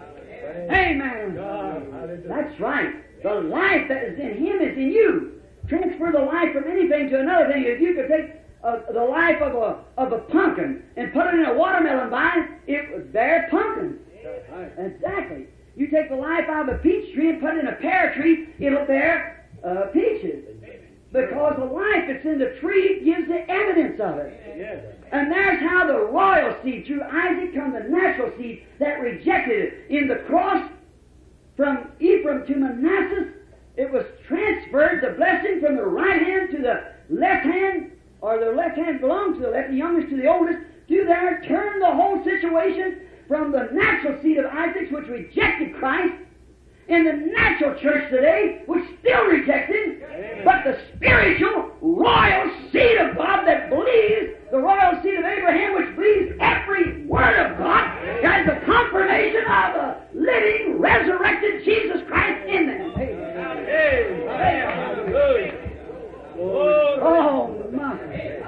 Amen. That's right. The life that is in Him is in you. Transfer the life from anything to another thing. If you could take the life of a pumpkin and put it in a watermelon vine, it would bear pumpkins. Exactly. You take the life out of a peach tree and put it in a pear tree, it'll bear peaches. Because the life that's in the tree gives the evidence of it. And there's how the royal seed, through Isaac, come the natural seed that rejected it. In the cross, from Ephraim to Manasseh, it was transferred, the blessing from the right hand to the left hand, or the left hand belonged to the left, the youngest to the oldest, to there turn the whole situation from the natural seed of Isaac, which rejected Christ, in the natural church today, which still rejects Him, but the spiritual, royal seed of God that believes, the royal seed of Abraham, which believes every word of God, has the confirmation of the living, resurrected Jesus Christ in them. Oh, my.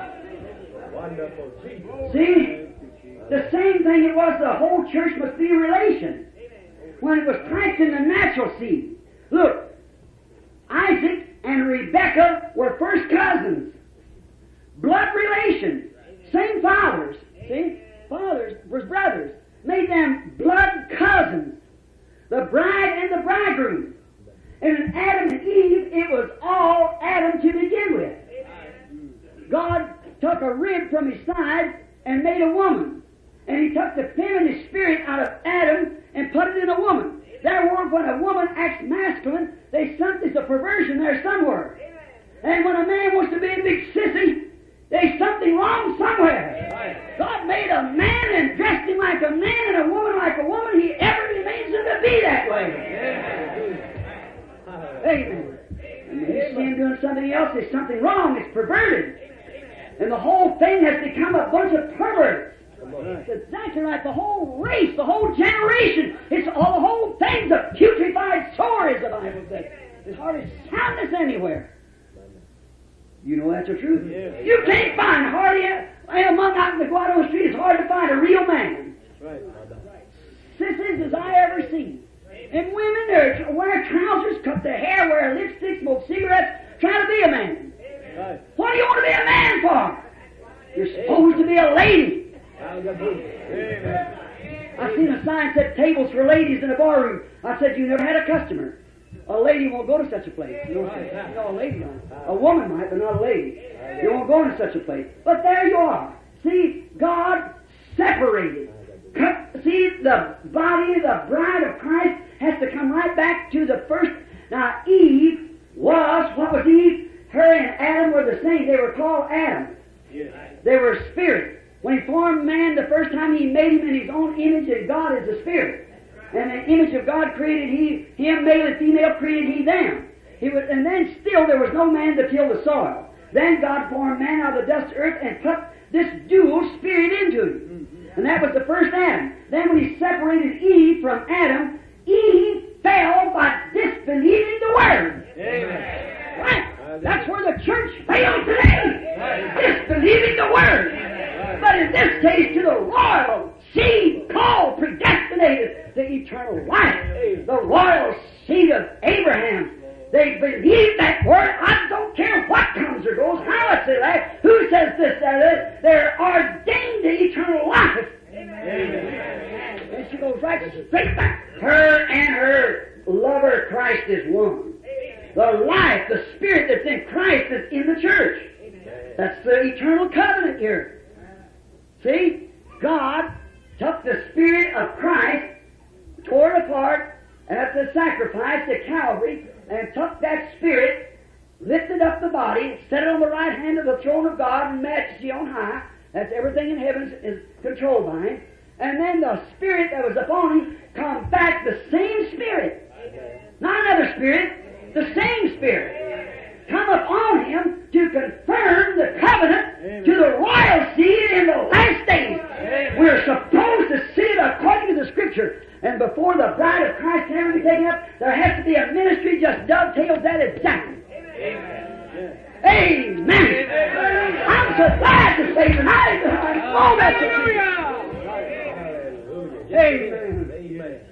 See, the same thing it was, the whole church must be a relation. When it was Christ in the natural seed. Look, Isaac and Rebekah were first cousins. Blood relations. Same fathers. See? Fathers was brothers. Made them blood cousins. The bride and the bridegroom. And in Adam and Eve, it was all Adam to begin with. God took a rib from his side and made a woman. And He took the feminine spirit out of Adam and put it in a woman. Therefore, when a woman acts masculine, there's a perversion there somewhere. And when a man wants to be a big sissy, there's something wrong somewhere. God made a man and dressed him like a man and a woman like a woman. He ever remains him to be that way. Amen. And when you see him doing something else, there's something wrong. It's perverted. And the whole thing has become a bunch of perverts. It's exactly right. The whole race, the whole generation, it's all the whole thing's a putrefied sore, as the Bible says. There's hardly soundness anywhere. You know that's the truth. Yeah. You can't find hardly among out in the Guadalupe street. It's hard to find a real man. Right. Sissies as I ever seen. And women there wear trousers, cut their hair, wear lipstick, smoke cigarettes, trying to be a man. Right. What do you want to be a man for? You're supposed to be a lady. I seen a sign that said tables for ladies in a barroom. I said, you never had a customer. A lady won't go to such a place. No, a lady don't. A woman might, but not a lady. You won't go to such a place. But there you are. See, God separated See, the body, the bride of Christ, has to come right back to the first. Now, Eve was, what was Eve? Her and Adam were the same. They were called Adam. They were spirit. When He formed man the first time, He made him in His own image, and God is the spirit. And the image of God created him, male and female created He them. And then still there was no man to till the soil. Then God formed man out of the dust of the earth and put this dual spirit into him. And that was the first Adam. Then when He separated Eve from Adam, Eve fell by disbelieving the Word. Amen. Right? That's where the church failed today. Disbelieving the Word. But in this case, to the royal seed called, predestinated to eternal life. The royal seed of Abraham. They believe that Word. I don't care what comes or goes, how it's elect, who says this, that, they're ordained to eternal life. Amen. And she goes right straight back. Her and her lover Christ is one. The life, the spirit that's in Christ is in the church. That's the eternal covenant here. See? God took the spirit of Christ, tore it apart at the sacrifice at Calvary, and took that spirit, lifted up the body, set it on the right hand of the throne of God in majesty on high. That's everything in heaven is controlled by Him. And then the spirit that was upon Him come back, the same spirit. Not another spirit, the same spirit. Come upon Him to confirm the covenant to the royal seed in the last days. We're supposed to see it according to the Scripture. And before the bride of Christ can ever be taken up, there has to be a ministry just dovetails that exactly. Amen. Amen. I'm so glad to say tonight. Oh, that's it. Amen. Amen.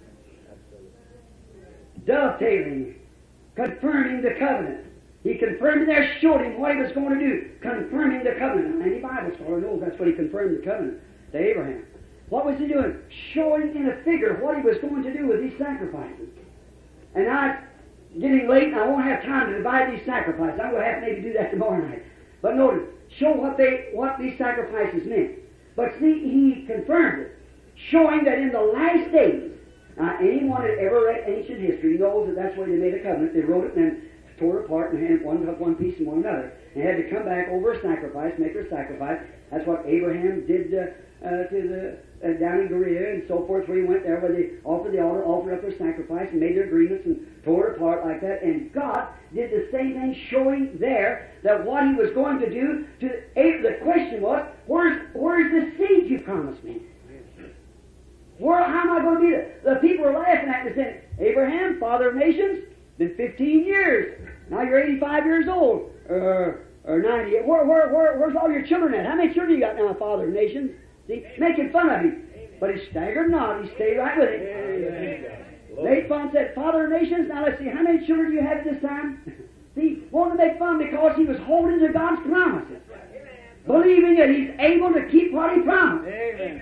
Dovetailing, confirming the covenant. He confirmed there, showed him what He was going to do, confirming the covenant. Any Bible scholar knows that's what He confirmed the covenant to Abraham. What was He doing? Showing in a figure what He was going to do with these sacrifices. And now it's getting late and I won't have time to divide these sacrifices. I'm going to have to maybe do that tomorrow night. But notice, show what these sacrifices meant. But see, He confirmed it, showing that in the last days, now anyone that ever read ancient history knows that that's why they made a covenant. They wrote it and then tore it apart and handed one piece and one another. And had to come back over a sacrifice, make a sacrifice. That's what Abraham did down in Berea and so forth, where he went there where they offered the altar, offered up their sacrifice, and made their agreements and tore it apart like that. And God did the same thing, showing there that what He was going to do to Abraham. The question was, where's the seed you promised me? How am I going to be there? The people were laughing at me saying, Abraham, father of nations, been 15 years. Now you're 85 years old. Or 90. Where's all your children at? How many children you got now, father of nations? See, making fun of him. But he staggered not. He stayed right with him. Made fun and said, Father of nations, now let's see, how many children do you have at this time? See, wanted to make fun because he was holding to God's promises. Believing that He's able to keep what He promised.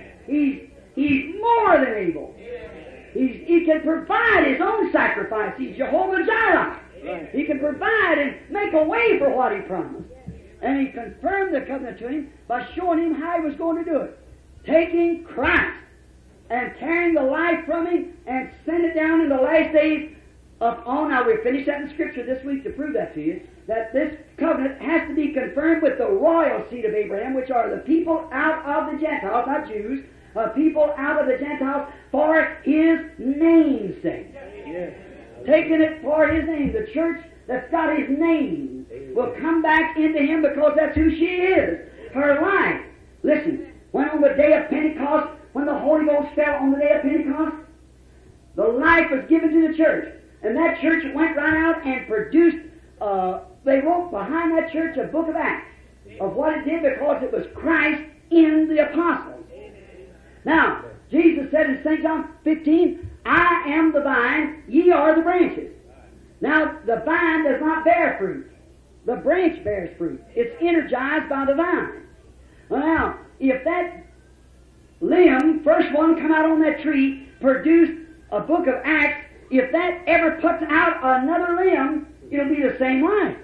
He's more than able. He can provide His own sacrifice. He's Jehovah Jireh. He can provide and make a way for what He promised. And He confirmed the covenant to him by showing him how He was going to do it. Taking Christ and tearing the life from Him and send it down in the last days upon. Now we'll finish that in Scripture this week to prove that to you, that this covenant has to be confirmed with the royal seed of Abraham, which are the people out of the Gentiles, not Jews, people out of the Gentiles for His name's sake. Taking it for His name. The church that's got His name will come back into Him because that's who she is. Her life. Listen, when on the day of Pentecost, when the Holy Ghost fell on the day of Pentecost, the life was given to the church. And that church went right out and produced, they wrote behind that church a book of Acts of what it did because it was Christ in the apostles. Now, Jesus said in St. John 15, I am the vine, ye are the branches. Now, the vine does not bear fruit. The branch bears fruit. It's energized by the vine. Well, now, if that limb, first one come out on that tree, produced a book of Acts, if that ever puts out another limb, it'll be the same life.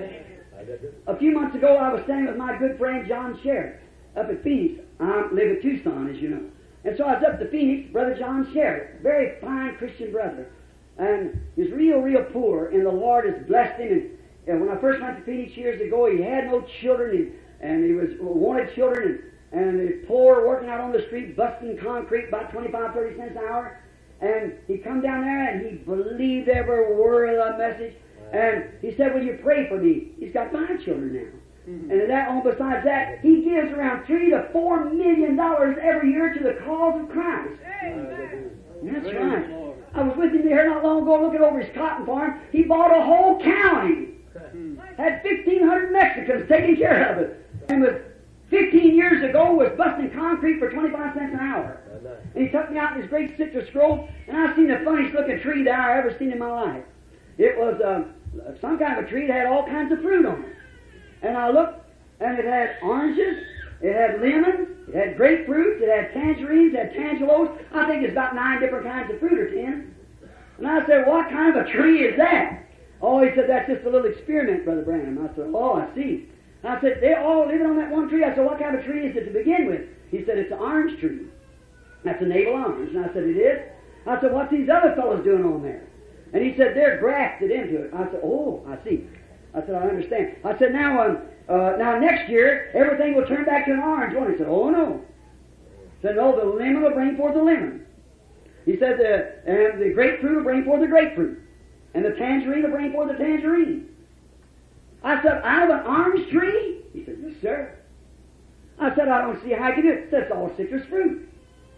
A few months ago, I was staying with my good friend John Sherritt up at Phoenix. I live in Tucson, as you know. And so I was up to Phoenix, Brother John Sherritt, very fine Christian brother. And he's real, real poor, and the Lord has blessed him. And when I first went to Phoenix years ago, he had no children, and he wanted children, and he was poor, working out on the street, busting concrete about 25, 30 cents an hour. And he come down there, and he believed every word of the message. And he said, will you pray for me? He's got 5 children now. And besides that, he gives around $3 to $4 million every year to the cause of Christ. That's right. I was with him here not long ago looking over his cotton farm. He bought a whole county. Had 1,500 Mexicans taking care of it. And was 15 years ago was busting concrete for 25 cents an hour. And he took me out in his great citrus grove, and I seen the funniest looking tree that I ever seen in my life. It was some kind of a tree that had all kinds of fruit on it. And I looked, and it had oranges, it had lemons, it had grapefruits, it had tangerines, it had tangelos. I think it's about 9 different kinds of fruit or 10. And I said, what kind of a tree is that? Oh, he said, that's just a little experiment, Brother Branham. I said, oh, I see. I said, they're all living on that one tree. I said, what kind of a tree is it to begin with? He said, it's an orange tree. That's a navel orange. And I said, it is? I said, what's these other fellows doing on there? And he said, they're grafted into it. I said, oh, I see. I said, I understand. I said, now next year, everything will turn back to an orange one. He said, oh, no. He said, no, the lemon will bring forth the lemon. He said, and the grapefruit will bring forth the grapefruit. And the tangerine will bring forth the tangerine. I said, out of an orange tree? He said, yes, sir. I said, I don't see how you can do it. He said, it's all citrus fruit.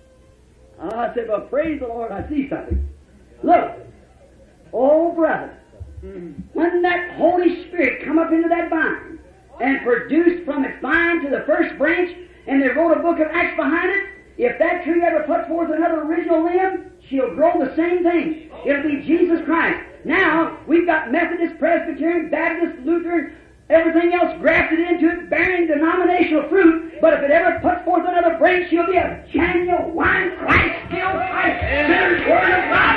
I said, well, praise the Lord, I see something. Look, oh, brother, when that Holy Spirit come up into that vine and produced from its vine to the first branch, and they wrote a book of Acts behind it, if that tree ever puts forth another original limb, she'll grow the same thing. It'll be Jesus Christ. Now, we've got Methodist, Presbyterian, Baptist, Lutheran, everything else grafted into it, bearing denominational fruit, but if it ever puts forth another branch, she'll be a genuine wine, Christ, still Christ, sinner's Word of God.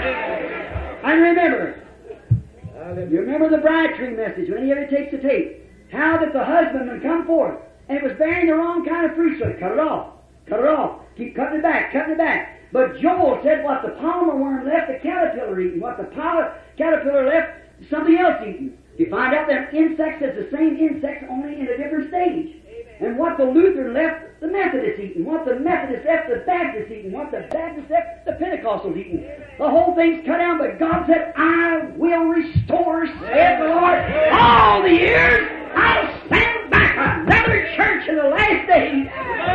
And remember, you remember the bride tree message when he ever takes the tape, how that the husbandman come forth, and it was bearing the wrong kind of fruit, so they cut it off. Cut it off. Keep cutting it back, cutting it back. But Joel said what the palmer worm left, the caterpillar eating. What the caterpillar left, something else eating. You find out that insects is the same insects, only in a different stage. And what the Lutheran left, the Methodist eating. What the Methodist left, the Baptist eating. What the Baptist left, the Pentecostals eating. The whole thing's cut down, but God said, I will restore, saith the Lord, all the years. I'll send back another church in the last days.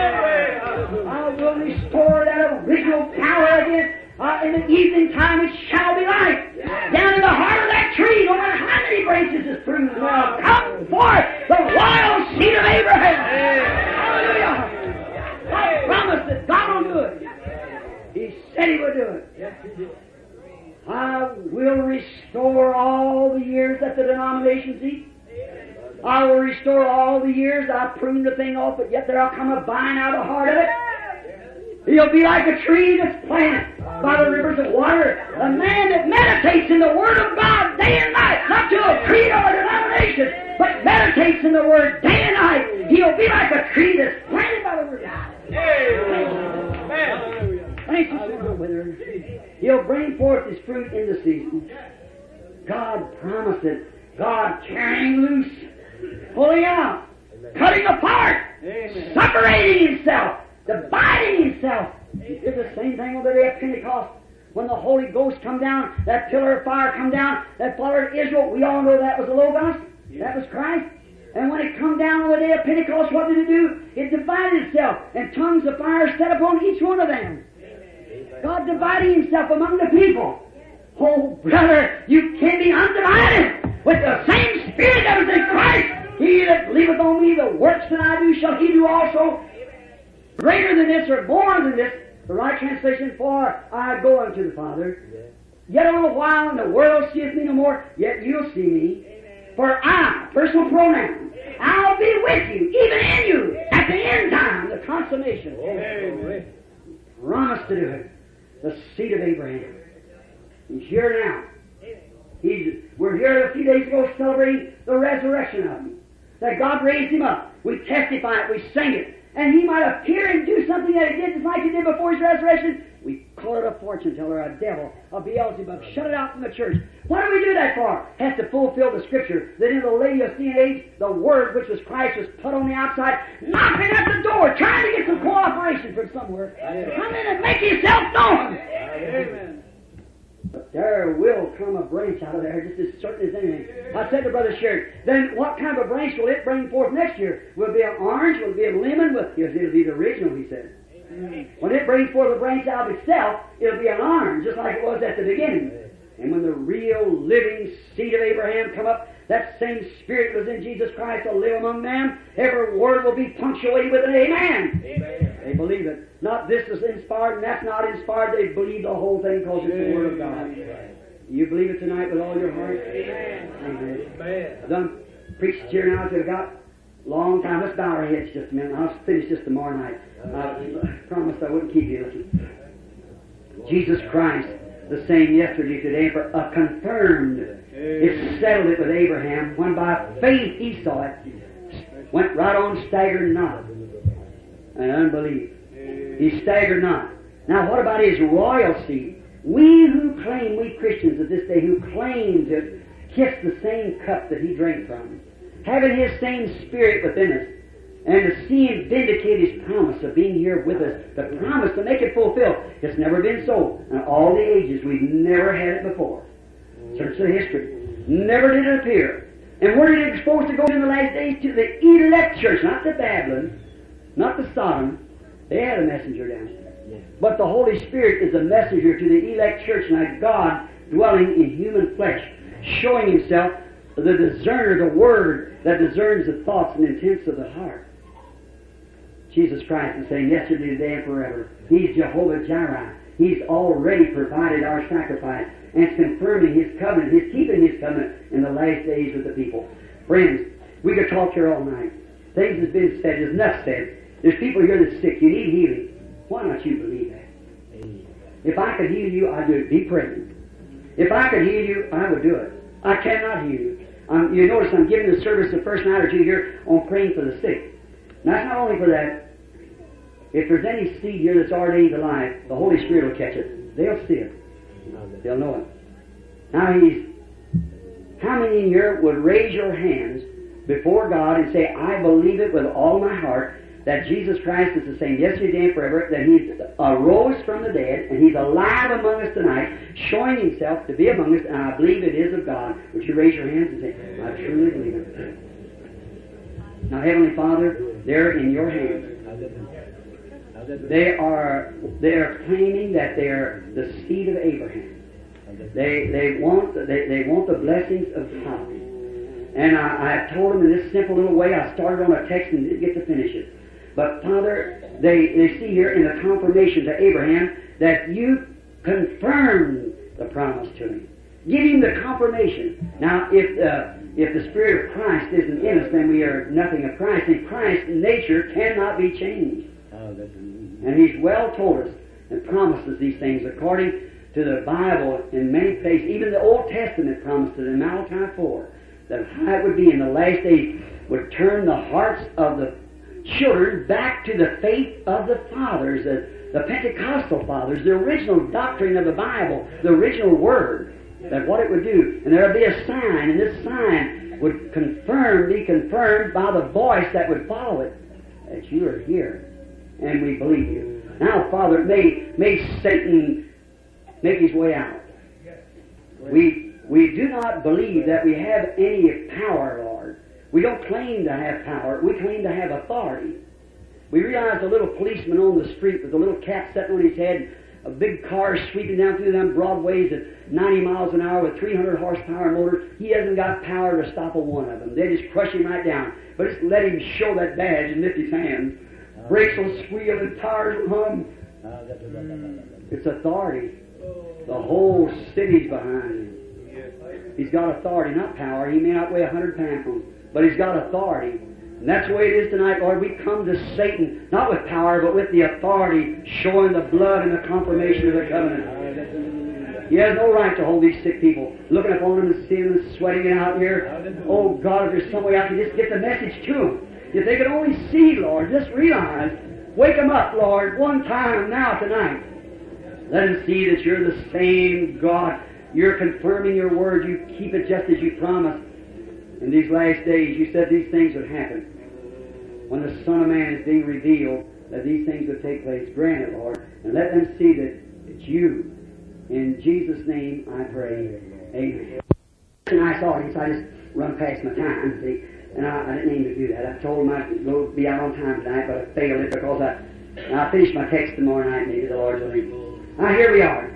I will restore that original power again. In the evening time it shall be light. Down in the heart of that tree, no matter how many branches is pruned, will come forth the royal seed of Abraham. Hallelujah. God promised it. God will do it. He said He would do it. I will restore all the years that the denominations eat. I will restore all the years I pruned the thing off, but yet there'll come a vine out of the heart of it. He'll be like a tree that's planted by the rivers of water. A man that meditates in the Word of God day and night, not to a creed or a denomination, but meditates in the Word day and night. He'll be like a tree that's planted by the Word of God. Thank you, sir, wither. He'll bring forth his fruit in the season. God promised it. God tearing loose, pulling out, cutting apart, separating himself, dividing himself. He did the same thing on the day of Pentecost. When the Holy Ghost come down, that pillar of fire come down, that followed Israel. We all know that was the Logos. That was Christ. And when it come down on the day of Pentecost, what did it do? It divided itself, and tongues of fire set upon each one of them. God dividing himself among the people. Oh, brother, you can be undivided with the same Spirit that was in Christ. He that believeth on me, the works that I do shall he do also. Greater than this, or more than this, the right translation, for I go unto the Father. Yet a little while, and the world seeth me no more, yet you'll see me. For I, personal pronoun, I'll be with you, even in you, at the end time, the consummation. Promise to do it. The seed of Abraham. He's here now. We're here a few days ago celebrating the resurrection of him. That God raised him up. We testify it, we sing it. and He might appear and do something that He did just like He did before His resurrection, we call it a fortune teller, a devil, a Beelzebub. Shut it out from the church. What do we do that for? Has to fulfill the Scripture that in the Laodicean age, the Word, which was Christ, was put on the outside, knocking at the door, trying to get some cooperation from somewhere. Come in and make yourself known. Amen. But there will come a branch out of there, just as certain as anything. I said to Brother Sherry, then what kind of a branch will it bring forth next year? Will it be an orange? Will it be a lemon? It'll be the original, he said. When it brings forth a branch out of itself, it'll be an orange, just like it was at the beginning. And when the real living seed of Abraham come up, that same Spirit was in Jesus Christ to live among them. Every word will be punctuated with an amen. Amen. They believe it. Not this is inspired and that's not inspired. They believe the whole thing because it's the Word of God. You believe it tonight with all your heart? Amen. Amen. I've done preached here now till I got a long time. Let's bow our heads just a minute. I'll finish this tomorrow night. I promised I wouldn't keep you. Listen. Jesus Christ, the same yesterday, today, for confirmed. It settled it with Abraham. When by faith he saw it, went right on, staggered not, and unbelief. He staggered not. Now, what about his royal seed? We who claim, we Christians of this day, who claim to kiss the same cup that he drank from, having his same Spirit within us, and to see Him vindicate His promise of being here with us, the promise to make it fulfilled. It's never been so. In all the ages, we've never had it before. Search the history. Never did it appear. And where did it supposed to go in the last days? To the elect church, not to Babylon, not to Sodom. They had a messenger down there. But the Holy Spirit is a messenger to the elect church, like God dwelling in human flesh, showing Himself the discerner, the Word that discerns the thoughts and intents of the heart. Jesus Christ is saying yesterday, today, and forever. He's Jehovah Jireh. He's already provided our sacrifice and is confirming His covenant. He's keeping His covenant in the last days with the people. Friends, we could talk here all night. Things has been said. There's enough said. There's people here that's sick. You need healing. Why don't you believe that? If I could heal you, I'd do it. Be praying. If I could heal you, I would do it. I cannot heal you. You notice I'm giving the service the first night or two here on praying for the sick. Now, it's not only for that. If there's any seed here that's ordained to life, the Holy Spirit will catch it. They'll see it. They'll know it. Now, how many in here would raise your hands before God and say, I believe it with all my heart, that Jesus Christ is the same yesterday and forever, that He arose from the dead, and He's alive among us tonight, showing Himself to be among us, and I believe it is of God. Would you raise your hands and say, I truly believe it? Now, Heavenly Father, they're in your hands. They are claiming that they're the seed of Abraham. They want the blessings of God. And I told them in this simple little way. I started on a text and didn't get to finish it. But Father, they see here in the confirmation to Abraham that you confirmed the promise to him. Give him the confirmation. Now, if the Spirit of Christ isn't in us, then we are nothing of Christ. And Christ's nature cannot be changed. And He's well told us and promises these things according to the Bible in many places. Even the Old Testament promised it in Malachi 4 that how it would be in the last days would turn the hearts of the children back to the faith of the fathers, the Pentecostal fathers, the original doctrine of the Bible, the original Word, that what it would do. And there would be a sign, and this sign would be confirmed by the voice that would follow it, that you are here. And we believe you. Now, Father, may Satan make his way out. We do not believe that we have any power, Lord. We don't claim to have power. We claim to have authority. We realize a little policeman on the street with a little cap sitting on his head, a big car sweeping down through them broadways at 90 miles an hour with 300 horsepower motor. He hasn't got power to stop a one of them. They just crush him right down. But just let him show that badge and lift his hands. Brakes will squeal and tires will hum. It's authority. The whole city's behind him. He's got authority, not power. He may not weigh 100 pounds, but he's got authority. And that's the way it is tonight, Lord. We come to Satan, not with power, but with the authority, showing the blood and the confirmation of the covenant. He has no right to hold these sick people, looking upon them and seeing them sweating it out here. Oh, God, if there's some way I can just get the message to them. If they could only see, Lord, just realize, wake them up, Lord, one time now tonight. Let them see that you're the same God. You're confirming your word. You keep it just as you promised. In these last days, you said these things would happen. When the Son of Man is being revealed, that these things would take place. Grant it, Lord, and let them see that it's you. In Jesus' name I pray. Amen. It's a nice audience. I just run past my time, see. And I didn't mean to do that. I told them I'd go be out on time tonight, but I failed it because I'll finish my text tomorrow night, maybe the Lord's willing. Now here we are.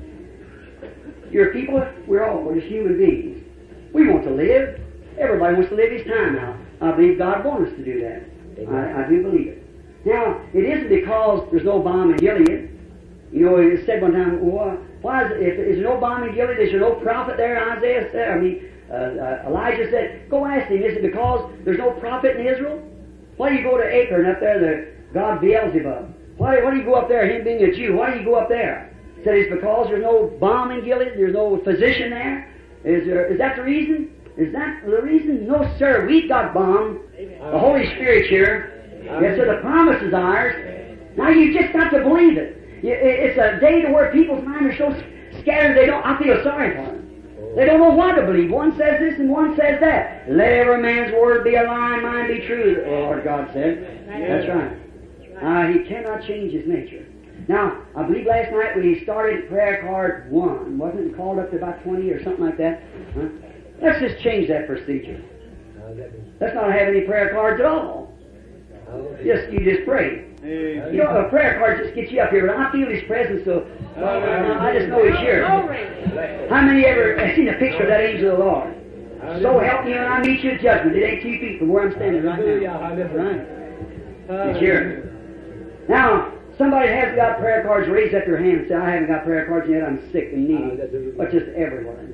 You're people, we're just human beings. We want to live. Everybody wants to live his time out. I believe God wants us to do that. I do believe it. Now, it isn't because there's no balm in Gilead. You know, it said one time, well, why is there no balm in Gilead? Is there no prophet there? Isaiah said, Elijah said, go ask him, is it because there's no prophet in Israel? Why do you go to Akron up there, the god Beelzebub? Why do you go up there, him being a Jew? Why do you go up there? He said, it's because there's no balm in Gilead, there's no physician there. Is that the reason? Is that the reason? No, sir, we've got balm. The Holy Spirit's here. Yes, sir, the promise is ours. Now you just got to believe it. It's a day to where people's minds are so scattered I feel sorry for them. They don't know what to believe. One says this and one says that. Let every man's word be a lie and mine be true, the Lord God said. That's right. He cannot change his nature. Now, I believe last night we started prayer card 1. Wasn't it called up to about 20 or something like that? Huh? Let's just change that procedure. Let's not have any prayer cards at all. You just pray. You know, a prayer card just gets you up here, but I feel His presence, so I just know He's here. How many ever have seen a picture of that angel of the Lord? So help me when I meet you at judgment. It ain't 2 feet from where I'm standing right now. Right? It's here. Now, somebody has got prayer cards, raise up your hand and say, I haven't got prayer cards yet, I'm sick and needy. But just everyone.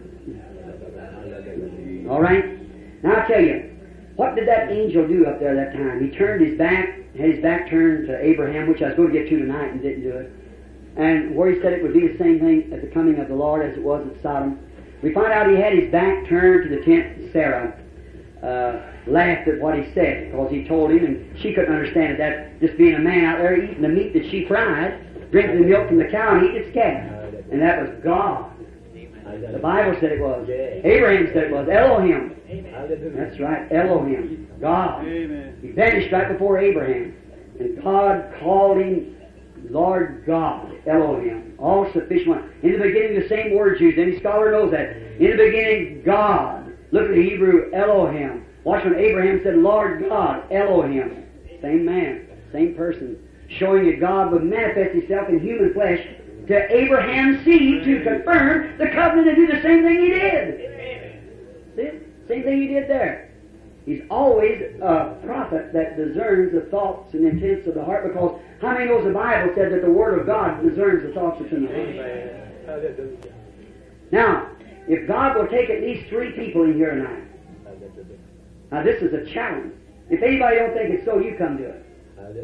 All right? Now I'll tell you, what did that angel do up there that time? He turned his back, had his back turned to Abraham, which I was going to get to tonight and didn't do it. And where he said it would be the same thing at the coming of the Lord as it was at Sodom. We find out he had his back turned to the tent. Sarah laughed at what he said because he told him, and she couldn't understand it, that just being a man out there eating the meat that she fried, drinking the milk from the cow and eating its calf. And that was God. The Bible said it was. Abraham said it was. Elohim. That's right, Elohim. God. He vanished right before Abraham. And God called him Lord God, Elohim, all-sufficient one. In the beginning, the same word used. Any scholar knows that. In the beginning, God. Look at the Hebrew, Elohim. Watch when Abraham said, Lord God, Elohim. Same man, same person. Showing that God would manifest Himself in human flesh to Abraham's seed to confirm the covenant and do the same thing He did. See? Same thing He did there. He's always a prophet that discerns the thoughts and intents of the heart, because how many knows the Bible said that the Word of God discerns the thoughts that's in the heart? Now, if God will take at least 3 people in here tonight, now this is a challenge. If anybody don't think it's so, you come to it.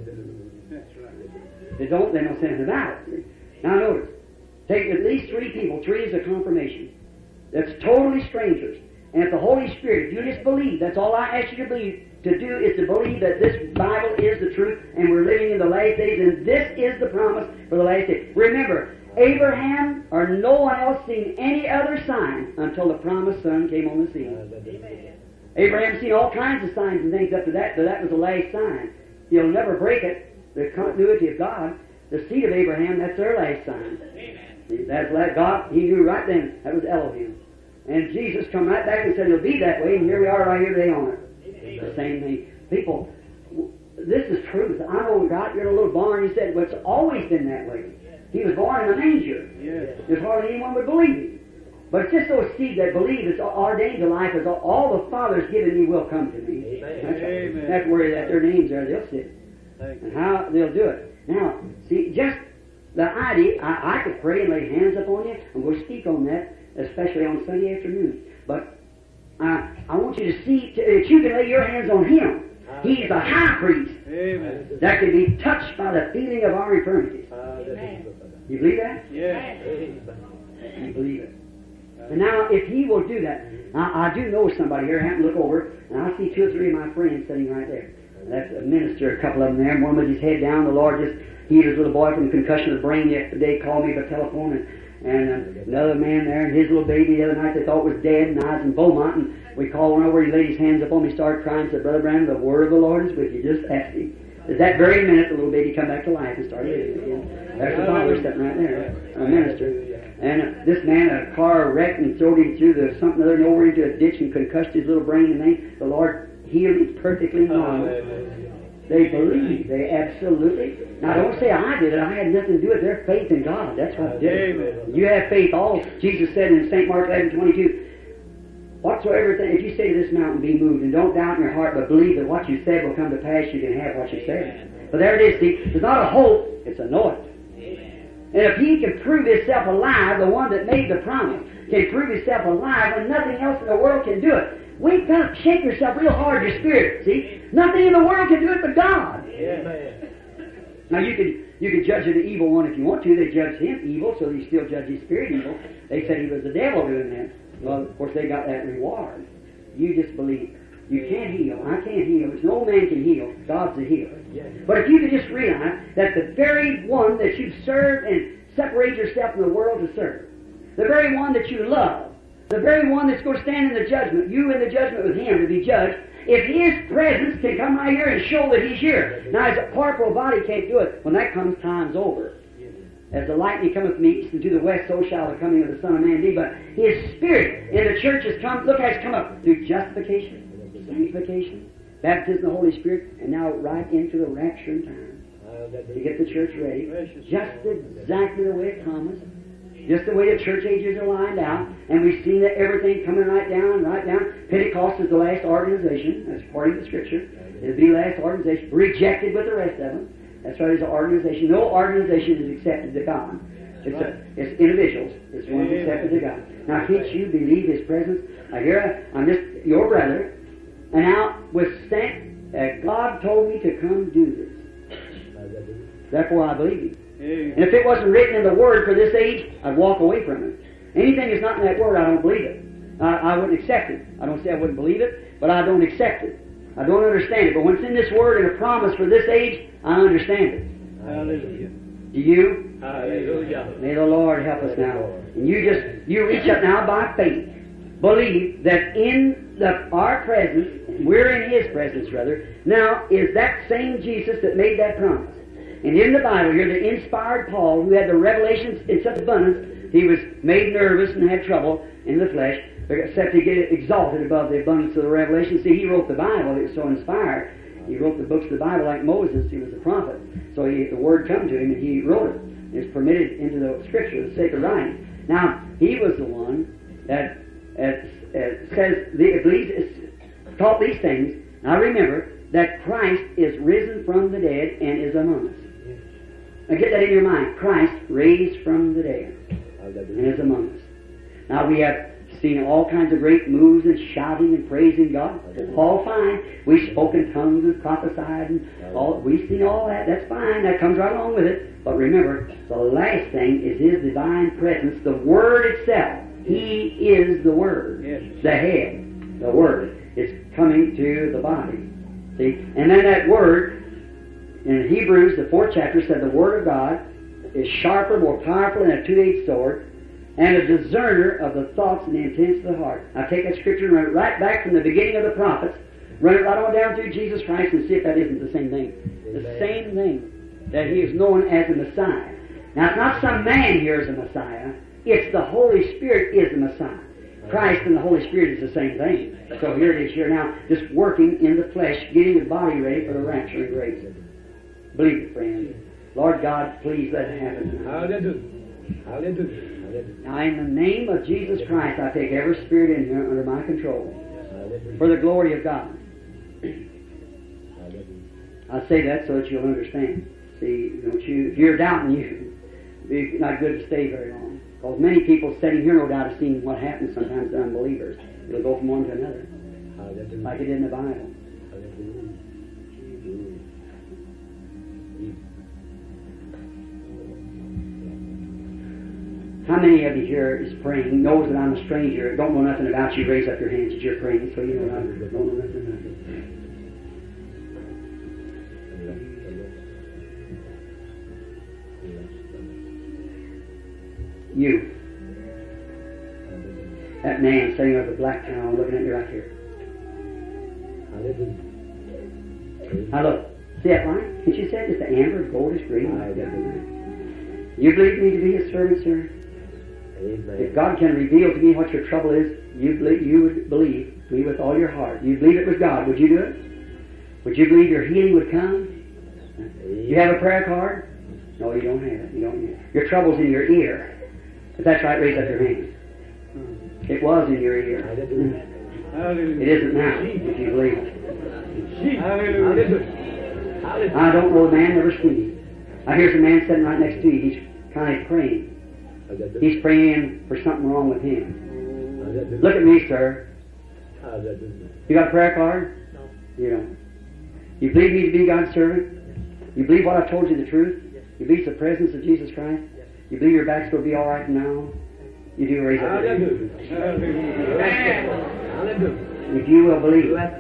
They don't say anything about it. Now notice, take at least 3 people. 3 is a confirmation. That's totally strangers. And if the Holy Spirit, if you just believe, that's all I ask you to believe, to do is to believe that this Bible is the truth and we're living in the last days and this is the promise for the last days. Remember, Abraham or no one else seen any other sign until the promised son came on the scene. Abraham seen all kinds of signs and things up to that, but that was the last sign. He'll never break it. The continuity of God, the seed of Abraham, that's their last sign. That's God, He knew right then, that was Elohim. And Jesus come right back and said, it'll be that way, and here we are right here today on it. The same thing. People, this is truth. I know God, you're in a little barn, He said, but it's always been that way. He was born in a manger. There's hardly anyone would believe Him. But it's just those seed that believe it's ordained to life, as all the Father's given me will come to me. That's where their names are, they'll sit. And how they'll do it. Now, see, just the idea, I could pray and lay hands upon you, and we'll speak on that, especially on Sunday afternoon. But I want you to see that you can lay your hands on Him. He's the high priest that can be touched by the feeling of our infirmities. You believe that? Yes. You believe it. And now, if He will do that, now I do know somebody here. I happen to look over, and I see 2 or 3 of my friends sitting right there. That's a minister, a couple of them there. One with his head down. The Lord just healed his little boy from concussion of the brain yesterday. Called me by telephone, and another man there, and his little baby the other night they thought was dead, and I was in Beaumont, and we called one over. He laid his hands up on me, started crying, said, "Brother Branham, the word of the Lord is with you. Just ask him." At that very minute, the little baby come back to life and started living again. There's the father sitting right there, a minister. And this man, a car wrecked and threw him through something other, and over into a ditch and concussed his little brain, and the Lord healed him perfectly normal. They believe. They absolutely. Now, don't say I did it. I had nothing to do with it. Their faith in God. That's what did it. You have faith. All Jesus said in St. Mark 11:22, whatsoever thing, if you say to this mountain, be moved, and don't doubt in your heart, but believe that what you said will come to pass, you can have what you said. But there it is. See, it's not a hope, it's a know it. And if He can prove Himself alive, the one that made the promise can prove Himself alive when nothing else in the world can do it. Wake up, shake yourself real hard, your spirit. See, nothing in the world can do it but God. Amen. Now you can judge the evil one if you want to. They judged him evil, so you still judge his spirit evil. They said he was the devil doing that. Well, of course, they got that reward. You just believe. You can't heal. I can't heal. There's no man can heal. God's the healer. But if you could just realize that the very one that you serve and separate yourself from the world to serve, the very one that you love, the very one that's going to stand in the judgment, you in the judgment with Him to be judged, if His presence can come right here and show that He's here. Now, as a corporal body can't do it. When that comes, time's over. As the lightning cometh from the east and to the west, so shall the coming of the Son of Man be. But His Spirit in the church has come, look how it's come up, through justification, sanctification, baptism of the Holy Spirit, and now right into the rapture time. To get the church ready. Just exactly the way it promised. Just the way the church ages are lined out, and we've seen that everything coming right down. Pentecost is the last organization, that's according to Scripture. It'll be the last organization, rejected with the rest of them. That's right, it's an organization. No organization is accepted to God. It's individuals. It's one accepted to God. Now, can't you believe His presence? Now, here I'm just your brother, and now God told me to come do this. Therefore, I believe Him. And if it wasn't written in the Word for this age, I'd walk away from it. Anything that's not in that Word, I don't believe it. I wouldn't accept it. I don't say I wouldn't believe it, but I don't accept it. I don't understand it. But when it's in this Word and a promise for this age, I understand it. Hallelujah. Do you? Hallelujah. May the Lord help us now. And you reach up now by faith. Believe that in our presence, we're in His presence, rather, now is that same Jesus that made that promise. And in the Bible here, the inspired Paul, who had the revelations in such abundance, he was made nervous and had trouble in the flesh, except to get exalted above the abundance of the revelation. See, he wrote the Bible. It was so inspired. He wrote the books of the Bible like Moses. He was a prophet. So the Word come to him, and he wrote it. It was permitted into the Scripture, the sacred writing. Now, he was the one that taught these things. Now, remember that Christ is risen from the dead and is among us. Now get that in your mind. Christ raised from the dead and is among us. Now we have seen all kinds of great moves and shouting and praising God. All fine. We've spoken tongues and prophesied and all. We've seen all that. That's fine. That comes right along with it. But remember, the last thing is His divine presence, the Word itself. He is the Word. The head. The Word. It's coming to the body. See? And then that Word, in Hebrews, the 4th chapter, said the Word of God is sharper, more powerful than a two-edged sword, and a discerner of the thoughts and the intents of the heart. I take that Scripture and run it right back from the beginning of the prophets, run it right on down through Jesus Christ, and see if that isn't the same thing. The same thing, that He is known as the Messiah. Now, it's not some man here is the Messiah. It's the Holy Spirit is the Messiah. Christ and the Holy Spirit is the same thing. So here it is here now, just working in the flesh, getting the body ready for the rapture and grace. Believe it, friends. Lord God, please let it happen. Hallelujah. Hallelujah. Now, in the name of Jesus Christ, I take every spirit in here under my control for the glory of God. I say that so that you'll understand. See, if you're doubting, it's not good to stay very long. Because many people sitting here, no doubt, have seen what happens sometimes to unbelievers. It'll go from one to another, like it did in the Bible. How many of you here is praying, knows that I'm a stranger, don't know nothing about you, raise up your hands that you're praying, so you know I don't know nothing about it. You. That man sitting with a black towel looking at you right here. Now look, see that line? Did you say it's the amber, goldish green? You believe me to be His servant, sir? Amen. If God can reveal to me what your trouble is, you would believe me with all your heart. You believe it was God. Would you do it? Would you believe your healing would come? You have a prayer card? No, you don't have it. You don't have it. Your trouble's in your ear. If that's right, raise up your hand. It was in your ear. It isn't now, if you believe it. I don't know a man never seen. I hear some man sitting right next to you. He's kind of praying. He's praying for something wrong with him. Look at me, sir. You got a prayer card? No. You don't. You believe me to be God's servant? You believe what I told you the truth? You believe the presence of Jesus Christ? You believe your back's going to be all right now? You do, raise up your hand. If you will believe. Now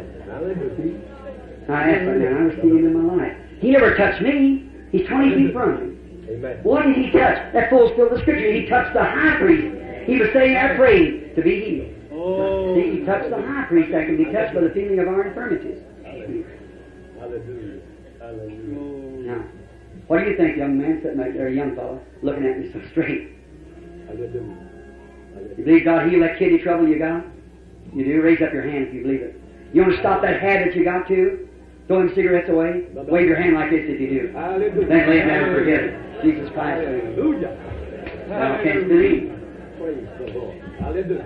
I ask right now, I never seen him in my life. He never touched me. He's 20 feet from me. Amen. What did he touch? That fulfilled the scripture. He touched the high priest. He was saying, I prayed to be healed. Oh. See, he touched the high priest that can be touched by the feeling of our infirmities. Hallelujah. Hallelujah. Now, what do you think, young man sitting right there, young fella, looking at me so straight? Hallelujah. You believe God healed that kidney trouble you got? You do? Raise up your hand if you believe it. You want to stop that habit you got to? Throwing cigarettes away? Wave your hand like this if you do. Hallelujah. Then lay it down and forget it. Jesus Christ. Hallelujah. Now, I can't believe. Praise the Lord. Hallelujah.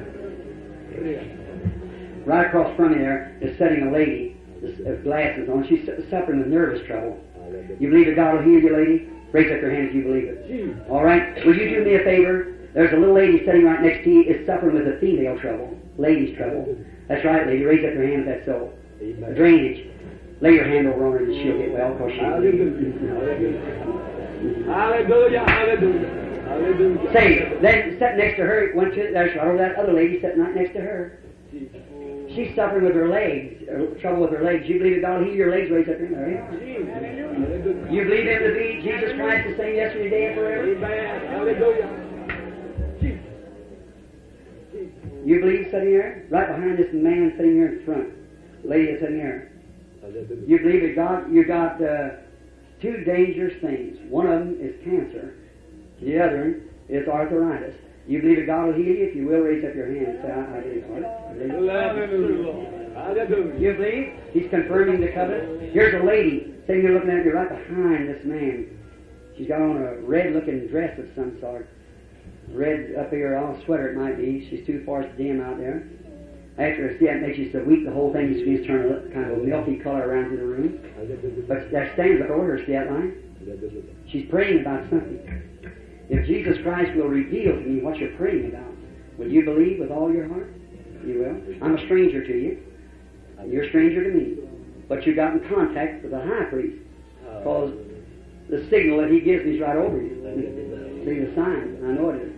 Right across from you there is sitting a lady with glasses on. She's suffering with nervous trouble. You believe that God will heal you, lady? Raise up your hand if you believe it. All right? Will you do me a favor? There's a little lady sitting right next to you is suffering with a female trouble. Ladies' trouble. That's right, lady. Raise up your hand if that's so. Amen. Drainage. Lay your hand over on her and she'll get well because she'll Hallelujah. Hallelujah. Hallelujah. Say, then sitting next to her, went to, there's right over that other lady sitting right next to her. She's suffering with her legs, trouble with her legs. You believe that God will heal your legs? Raise up your hand. Hallelujah. You believe Him to be Jesus Christ, the same yesterday, today, and forever? Amen. Hallelujah. You believe sitting here? Right behind this man sitting here in front. Lady is sitting here. You believe that God, you got two dangerous things. One of them is cancer. The other one is arthritis. You believe that God will heal you? If you will, raise up your hand and say, I believe, Lord. I believe. Hallelujah. You believe? He's confirming the covenant. Here's a lady sitting here looking at you right behind this man. She's got on a red-looking dress of some sort. Red up here, all sweater it might be. She's too far dim out there. After a see that makes you so weak, the whole thing just begins to turn a kind of a milky color around in the room. But that stands before her, see that line? She's praying about something. If Jesus Christ will reveal to me what you're praying about, will you believe with all your heart? You will. I'm a stranger to you. You're a stranger to me. But you got in contact with the high priest. Because the signal that he gives me is right over you. See the sign. I know it is.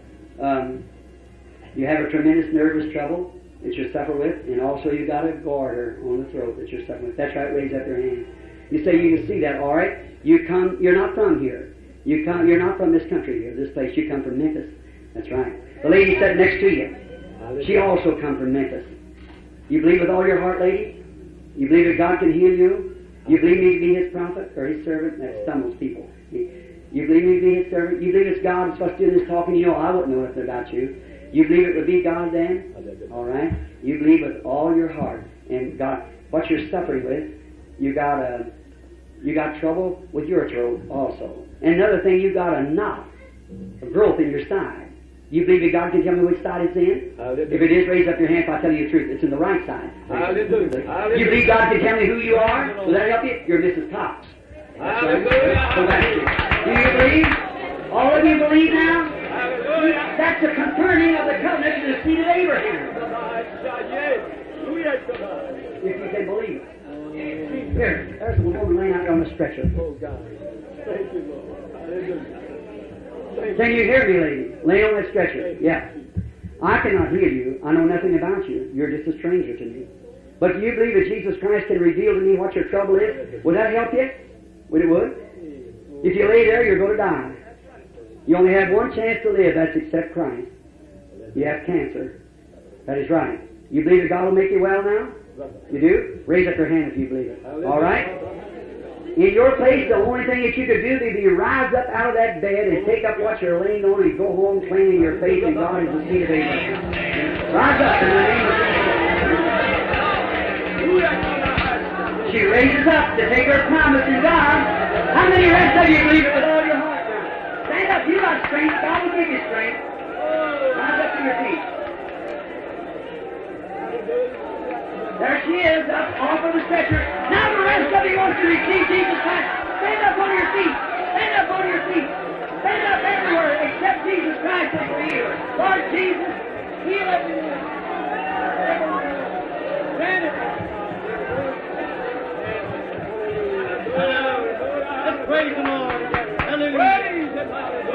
You have a tremendous nervous trouble that you're suffering with, and also you got a garter on the throat that you're suffering with. That's right, raise up your hand. You say you can see that, all right? You're not from here. You're not from this country here, this place. You come from Memphis. That's right. The lady sat next to you. She also come from Memphis. You believe with all your heart, lady? You believe that God can heal you? You believe me to be His prophet or His servant? That stumbles people. You believe me to be His servant? You believe it's God that's supposed to do this talking? You know, I wouldn't know nothing about you. You believe it would be God then? All right. You believe with all your heart. And God, what you're suffering with, you got trouble with your throat also. And another thing, you got a knot, a growth in your side. You believe that God can tell me which side it's in? If it is, raise up your hand if I tell you the truth. It's in the right side. You believe God can tell me who you are? Will that help you? You're Mrs. Cox. That's right. So that's it. Do you believe? All of you believe now? That's the confirming of the covenant to the seed of Abraham. If you can believe it. Here, there's a woman laying out there on the stretcher. Oh, God. Thank you, Lord. Hallelujah. Can you hear me, lady? Lay on that stretcher. Yeah. I cannot hear you. I know nothing about you. You're just a stranger to me. But do you believe that Jesus Christ can reveal to me what your trouble is? Would that help you? Would it would? If you lay there, you're going to die. You only have one chance to live, that's accept Christ. You have cancer. That is right. You believe that God will make you well now? You do? Raise up your hand if you believe it. All right? In your place, the only thing that you could do would be rise up out of that bed and take up what you're laying on and go home claiming your faith in God as the seed of Abraham. Rise up in the name of Jesus. She raises up to take her promise in God. How many rest of you believe it with all your heart now? Stand up. You got strength. God will give you strength. Rise up to your feet. There she is, up off of the stretcher. Now the rest of you wants to receive Jesus Christ. Stand up on your feet. Stand up on your feet. Stand up everywhere except Jesus Christ as the healer. Lord Jesus, heal everyone. Stand up. Let's praise the Lord. Hallelujah. Praise Him.